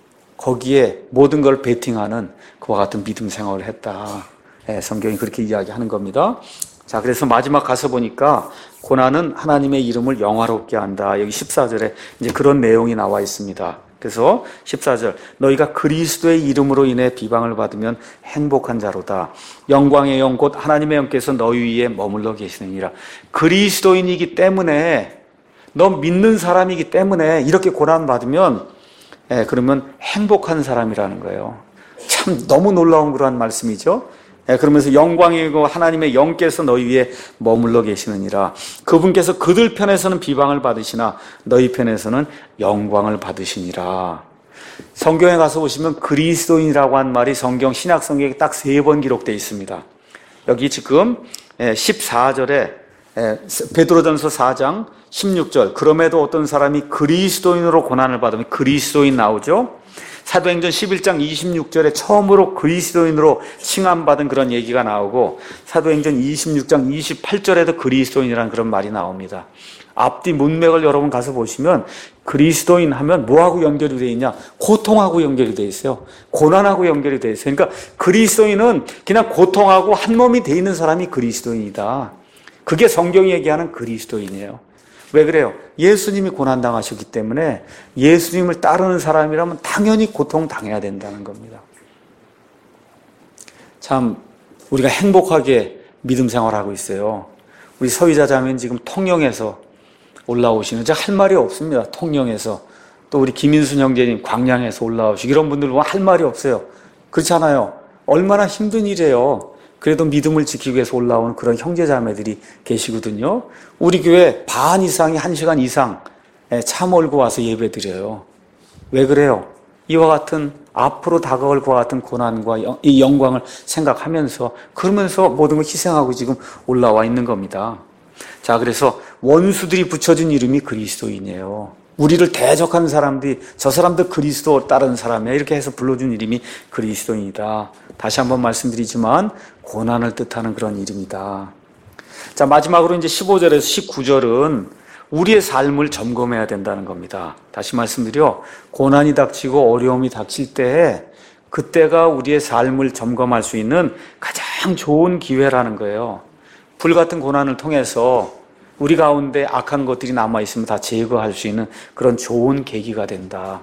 거기에 모든 걸 베팅하는 그와 같은 믿음 생활을 했다. 성경이 그렇게 이야기하는 겁니다. 자, 그래서 마지막 가서 보니까 고난은 하나님의 이름을 영화롭게 한다. 여기 14절에 이제 그런 내용이 나와 있습니다. 그래서 14절, 너희가 그리스도의 이름으로 인해 비방을 받으면 행복한 자로다. 영광의 영 곧 하나님의 영께서 너희 위에 머물러 계시느니라. 그리스도인이기 때문에, 너 믿는 사람이기 때문에 이렇게 고난 받으면 그러면 행복한 사람이라는 거예요. 참 너무 놀라운 그러한 말씀이죠. 그러면서 영광이고 하나님의 영께서 너희 위에 머물러 계시느니라. 그분께서 그들 편에서는 비방을 받으시나 너희 편에서는 영광을 받으시니라. 성경에 가서 보시면 그리스도인이라고 한 말이 성경 신약 성경에 딱 3번 기록되어 있습니다. 여기 지금 14절에 베드로전서 4장 16절, 그럼에도 어떤 사람이 그리스도인으로 고난을 받으면 그리스도인 나오죠. 사도행전 11장 26절에 처음으로 그리스도인으로 칭함받은 그런 얘기가 나오고, 사도행전 26장 28절에도 그리스도인이라는 그런 말이 나옵니다. 앞뒤 문맥을 여러분 가서 보시면 그리스도인 하면 뭐하고 연결이 되어 있냐? 고통하고 연결이 되어 있어요. 고난하고 연결이 되어 있어요. 그러니까 그리스도인은 그냥 고통하고 한 몸이 되어 있는 사람이 그리스도인이다. 그게 성경이 얘기하는 그리스도인이에요. 왜 그래요? 예수님이 고난당하셨기 때문에 예수님을 따르는 사람이라면 당연히 고통당해야 된다는 겁니다. 참 우리가 행복하게 믿음 생활하고 있어요. 우리 서희자 자매는 지금 통영에서 올라오시는, 제가 할 말이 없습니다. 통영에서. 또 우리 김인순 형제님 광양에서 올라오시고, 이런 분들 보면 할 말이 없어요. 그렇잖아요. 얼마나 힘든 일이에요. 그래도 믿음을 지키기 위해서 올라오는 그런 형제자매들이 계시거든요. 우리 교회 반 이상이 1시간 이상 차 몰고 와서 예배 드려요. 왜 그래요? 이와 같은 앞으로 다가올 그와 같은 고난과 이 영광을 생각하면서, 그러면서 모든 걸 희생하고 지금 올라와 있는 겁니다. 자, 그래서 원수들이 붙여준 이름이 그리스도인이에요. 우리를 대적하는 사람들이 저 사람도 그리스도 따르는 사람이야 이렇게 해서 불러준 이름이 그리스도인이다. 다시 한번 말씀드리지만 고난을 뜻하는 그런 이름이다. 자, 마지막으로 이제 15절에서 19절은 우리의 삶을 점검해야 된다는 겁니다. 다시 말씀드려 고난이 닥치고 어려움이 닥칠 때에 그때가 우리의 삶을 점검할 수 있는 가장 좋은 기회라는 거예요. 불같은 고난을 통해서 우리 가운데 악한 것들이 남아있으면 다 제거할 수 있는 그런 좋은 계기가 된다.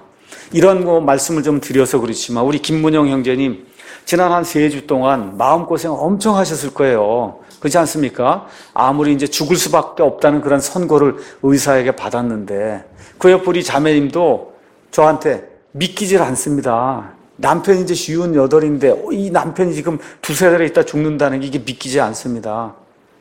이런 말씀을 좀 드려서 그렇지만 우리 김문영 형제님 지난 한 3주 동안 마음고생 엄청 하셨을 거예요. 그렇지 않습니까? 아무리 이제 죽을 수밖에 없다는 그런 선고를 의사에게 받았는데 그 옆 우리 자매님도 저한테 믿기질 않습니다. 남편이 이제 58인데 이 남편이 지금 2-3달에 있다 죽는다는 게 이게 믿기지 않습니다.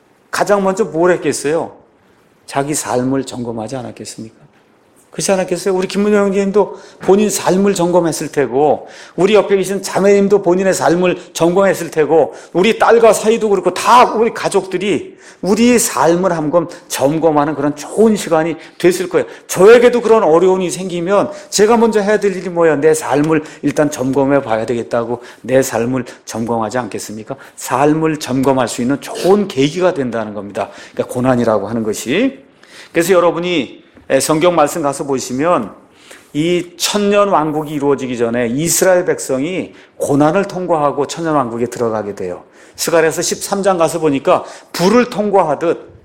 가장 먼저 뭘 했겠어요? 자기 삶을 점검하지 않았겠습니까? 그렇지 않았겠어요? 우리 김문영 형제님도 본인 삶을 점검했을 테고 우리 옆에 계신 자매님도 본인의 삶을 점검했을 테고 우리 딸과 사이도 그렇고 다 우리 가족들이 우리의 삶을 한번 점검하는 그런 좋은 시간이 됐을 거예요. 저에게도 그런 어려움이 생기면 제가 먼저 해야 될 일이 뭐예요? 내 삶을 일단 점검해 봐야 되겠다고 내 삶을 점검하지 않겠습니까? 삶을 점검할 수 있는 좋은 계기가 된다는 겁니다. 그러니까 고난이라고 하는 것이. 그래서 여러분이 성경 말씀 가서 보시면 이 천년 왕국이 이루어지기 전에 이스라엘 백성이 고난을 통과하고 천년 왕국에 들어가게 돼요. 스가랴서 13장 가서 보니까 불을 통과하듯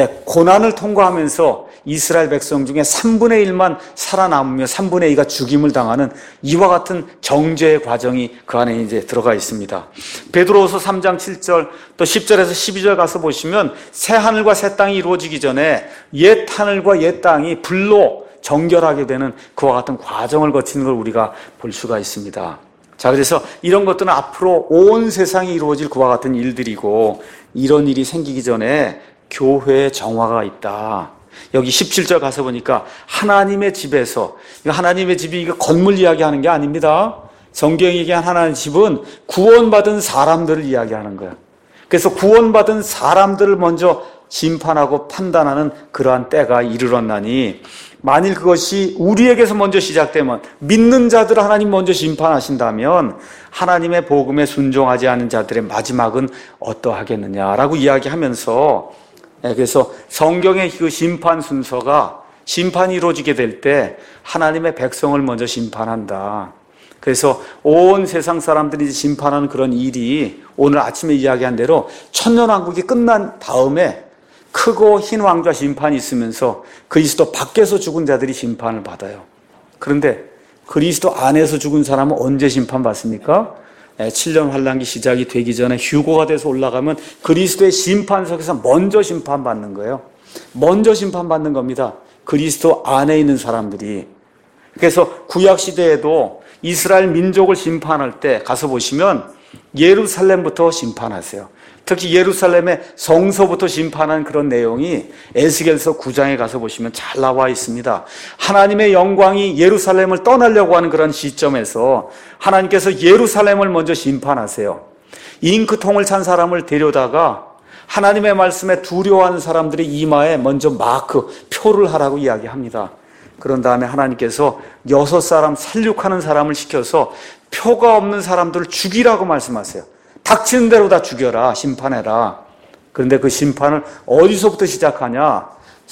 고난을 통과하면서 이스라엘 백성 중에 3분의 1만 살아남으며 3분의 2가 죽임을 당하는 이와 같은 정죄의 과정이 그 안에 이제 들어가 있습니다. 베드로후서 3장 7절 또 10절에서 12절 가서 보시면 새 하늘과 새 땅이 이루어지기 전에 옛 하늘과 옛 땅이 불로 정결하게 되는 그와 같은 과정을 거치는 걸 우리가 볼 수가 있습니다. 자, 그래서 이런 것들은 앞으로 온 세상에 이루어질 그와 같은 일들이고 이런 일이 생기기 전에 교회의 정화가 있다. 여기 17절 가서 보니까 하나님의 집에서, 하나님의 집이 이거 건물 이야기하는 게 아닙니다. 성경이 얘기한 하나님의 집은 구원받은 사람들을 이야기하는 거예요. 그래서 구원받은 사람들을 먼저 심판하고 판단하는 그러한 때가 이르렀나니 만일 그것이 우리에게서 먼저 시작되면 믿는 자들을 하나님 먼저 심판하신다면 하나님의 복음에 순종하지 않은 자들의 마지막은 어떠하겠느냐라고 이야기하면서 그래서 성경의 그 심판 순서가 심판이 이루어지게 될 때 하나님의 백성을 먼저 심판한다. 그래서 온 세상 사람들이 심판하는 그런 일이 오늘 아침에 이야기한 대로 천년왕국이 끝난 다음에 크고 흰 왕좌 심판이 있으면서 그리스도 밖에서 죽은 자들이 심판을 받아요. 그런데 그리스도 안에서 죽은 사람은 언제 심판받습니까? 7년 환란기 시작이 되기 전에 휴거가 돼서 올라가면 그리스도의 심판석에서 먼저 심판받는 거예요. 먼저 심판받는 겁니다. 그리스도 안에 있는 사람들이. 그래서 구약시대에도 이스라엘 민족을 심판할 때 가서 보시면 예루살렘부터 심판하세요. 특히 예루살렘의 성소부터 심판한 그런 내용이 에스겔서 9장에 가서 보시면 잘 나와 있습니다. 하나님의 영광이 예루살렘을 떠나려고 하는 그런 시점에서 하나님께서 예루살렘을 먼저 심판하세요. 잉크통을 찬 사람을 데려다가 하나님의 말씀에 두려워하는 사람들의 이마에 먼저 마크, 표를 하라고 이야기합니다. 그런 다음에 하나님께서 6사람 살육하는 사람을 시켜서 표가 없는 사람들을 죽이라고 말씀하세요. 닥치는 대로 다 죽여라, 심판해라. 그런데 그 심판을 어디서부터 시작하냐?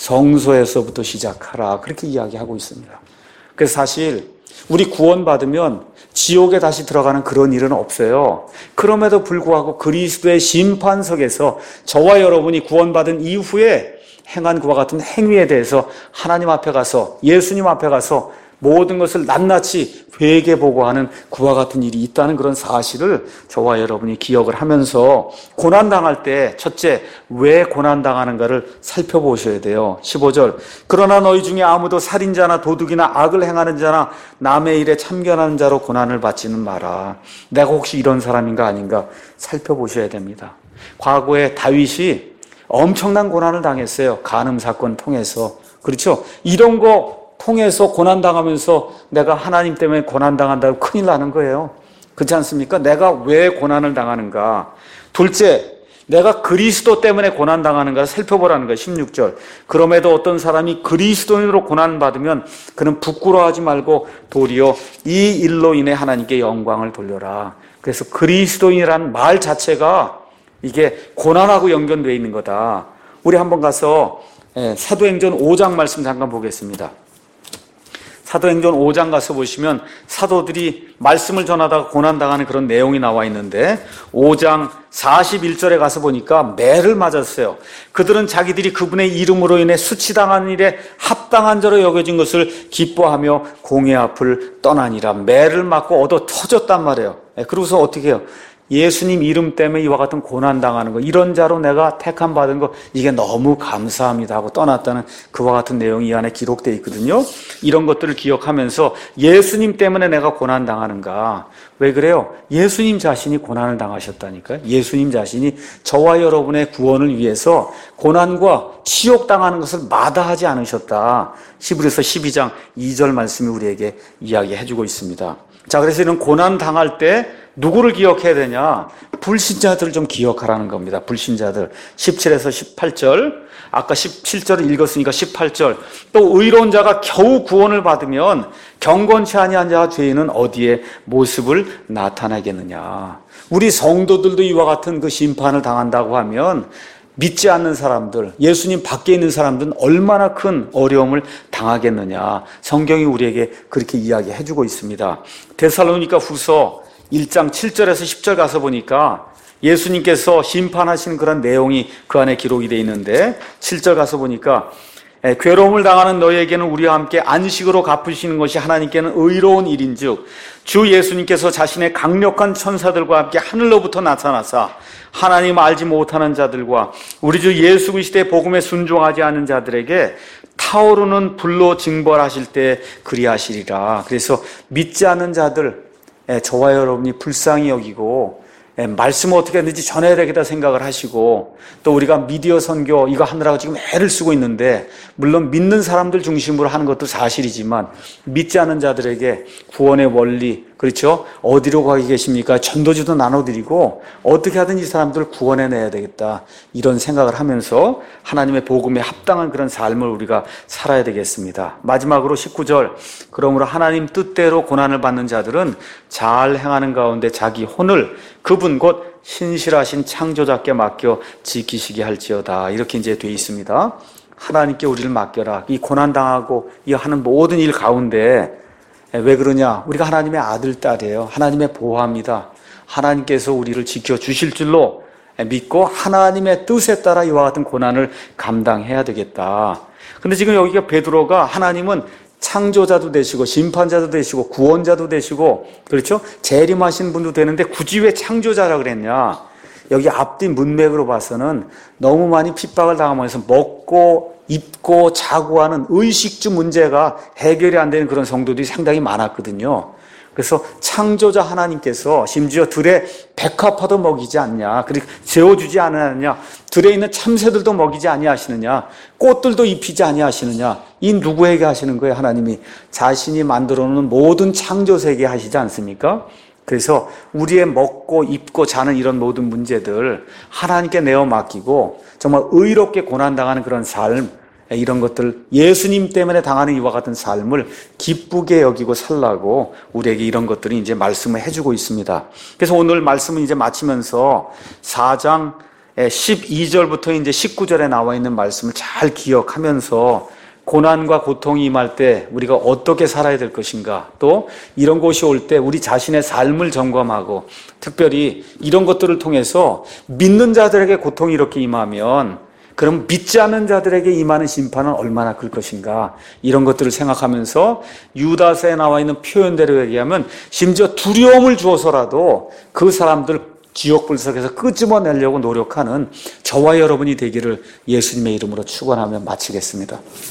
성소에서부터 시작하라. 그렇게 이야기하고 있습니다. 그래서 사실 우리 구원받으면 지옥에 다시 들어가는 그런 일은 없어요. 그럼에도 불구하고 그리스도의 심판석에서 저와 여러분이 구원받은 이후에 행한 그와 같은 행위에 대해서 하나님 앞에 가서, 예수님 앞에 가서 모든 것을 낱낱이 회개보고하는 그와 같은 일이 있다는 그런 사실을 저와 여러분이 기억을 하면서 고난당할 때 첫째, 왜 고난당하는가를 살펴보셔야 돼요. 15절, 그러나 너희 중에 아무도 살인자나 도둑이나 악을 행하는 자나 남의 일에 참견하는 자로 고난을 받지는 마라. 내가 혹시 이런 사람인가 아닌가 살펴보셔야 됩니다. 과거에 다윗이 엄청난 고난을 당했어요. 간음 사건 통해서. 그렇죠? 이런 거 통해서 고난당하면서 내가 하나님 때문에 고난당한다고 큰일 나는 거예요. 그렇지 않습니까? 내가 왜 고난을 당하는가? 둘째, 내가 그리스도 때문에 고난당하는가를 살펴보라는 거예요. 16절. 그럼에도 어떤 사람이 그리스도인으로 고난받으면 그는 부끄러워하지 말고 도리어 이 일로 인해 하나님께 영광을 돌려라. 그래서 그리스도인이라는 말 자체가 이게 고난하고 연결되어 있는 거다. 우리 한번 가서 사도행전 5장 말씀 잠깐 보겠습니다. 사도행전 5장 가서 보시면 사도들이 말씀을 전하다가 고난당하는 그런 내용이 나와 있는데 5장 41절에 가서 보니까 매를 맞았어요. 그들은 자기들이 그분의 이름으로 인해 수치당한 일에 합당한 자로 여겨진 것을 기뻐하며 공의 앞을 떠나니라. 매를 맞고 얻어 터졌단 말이에요. 그러고서 어떻게 해요? 예수님 이름 때문에 이와 같은 고난당하는 거, 이런 자로 내가 택함 받은 거, 이게 너무 감사합니다 하고 떠났다는 그와 같은 내용이 이 안에 기록되어 있거든요. 이런 것들을 기억하면서 예수님 때문에 내가 고난당하는가? 왜 그래요? 예수님 자신이 고난을 당하셨다니까요. 예수님 자신이 저와 여러분의 구원을 위해서 고난과 치욕당하는 것을 마다하지 않으셨다. 히브리서 12장 2절 말씀이 우리에게 이야기해주고 있습니다. 자, 그래서 이런 고난 당할 때 누구를 기억해야 되냐? 불신자들을 좀 기억하라는 겁니다. 불신자들. 17에서 18절. 아까 17절을 읽었으니까 18절. 또 의로운 자가 겨우 구원을 받으면 경건치 아니한 자와 죄인은 어디에 모습을 나타내겠느냐? 우리 성도들도 이와 같은 그 심판을 당한다고 하면 믿지 않는 사람들, 예수님 밖에 있는 사람들은 얼마나 큰 어려움을 당하겠느냐. 성경이 우리에게 그렇게 이야기해주고 있습니다. 데살로니가 후서 1장 7절에서 10절 가서 보니까 예수님께서 심판하신 그런 내용이 그 안에 기록이 되어 있는데 7절 가서 보니까 괴로움을 당하는 너희에게는 우리와 함께 안식으로 갚으시는 것이 하나님께는 의로운 일인즉 주 예수님께서 자신의 강력한 천사들과 함께 하늘로부터 나타나사 하나님 알지 못하는 자들과 우리 주 예수 그리스도의 복음에 순종하지 않는 자들에게 타오르는 불로 징벌하실 때 그리하시리라. 그래서 믿지 않는 자들, 저와 여러분이 불쌍히 여기고 말씀을 어떻게 하든지 전해야 되겠다 생각을 하시고 또 우리가 미디어 선교 이거 하느라고 지금 애를 쓰고 있는데 물론 믿는 사람들 중심으로 하는 것도 사실이지만 믿지 않는 자들에게 구원의 원리, 그렇죠? 어디로 가게 계십니까? 전도지도 나눠드리고 어떻게 하든 이 사람들을 구원해내야 되겠다 이런 생각을 하면서 하나님의 복음에 합당한 그런 삶을 우리가 살아야 되겠습니다. 마지막으로 19절. 그러므로 하나님 뜻대로 고난을 받는 자들은 잘 행하는 가운데 자기 혼을 그분 곧 신실하신 창조자께 맡겨 지키시게 할지어다. 이렇게 이제 돼 있습니다. 하나님께 우리를 맡겨라. 이 고난당하고 이 하는 모든 일 가운데 왜 그러냐? 우리가 하나님의 아들, 딸이에요. 하나님의 보호합니다. 하나님께서 우리를 지켜주실 줄로 믿고 하나님의 뜻에 따라 이와 같은 고난을 감당해야 되겠다. 근데 지금 여기가 베드로가 하나님은 창조자도 되시고 심판자도 되시고 구원자도 되시고 그렇죠? 재림하신 분도 되는데 굳이 왜 창조자라 그랬냐? 여기 앞뒤 문맥으로 봐서는 너무 많이 핍박을 당하면서 먹고 입고 자고 하는 의식주 문제가 해결이 안 되는 그런 성도들이 상당히 많았거든요. 그래서 창조자 하나님께서 심지어 들에 백합화도 먹이지 않냐, 그리고 재워주지 않느냐, 들에 있는 참새들도 먹이지 아니하시느냐, 꽃들도 입히지 아니하시느냐, 이 누구에게 하시는 거예요? 하나님이 자신이 만들어 놓은 모든 창조 세계에 하시지 않습니까? 그래서 우리의 먹고 입고 자는 이런 모든 문제들 하나님께 내어 맡기고 정말 의롭게 고난당하는 그런 삶, 이런 것들 예수님 때문에 당하는 이와 같은 삶을 기쁘게 여기고 살라고 우리에게 이런 것들이 이제 말씀을 해주고 있습니다. 그래서 오늘 말씀은 이제 마치면서 4장 12절부터 이제 19절에 나와 있는 말씀을 잘 기억하면서 고난과 고통이 임할 때 우리가 어떻게 살아야 될 것인가, 또 이런 것이 올 때 우리 자신의 삶을 점검하고 특별히 이런 것들을 통해서 믿는 자들에게 고통이 이렇게 임하면 그럼 믿지 않는 자들에게 임하는 심판은 얼마나 클 것인가, 이런 것들을 생각하면서 유다서에 나와 있는 표현대로 얘기하면 심지어 두려움을 주어서라도 그 사람들 지옥 불석에서 끄집어내려고 노력하는 저와 여러분이 되기를 예수님의 이름으로 축원하며 마치겠습니다.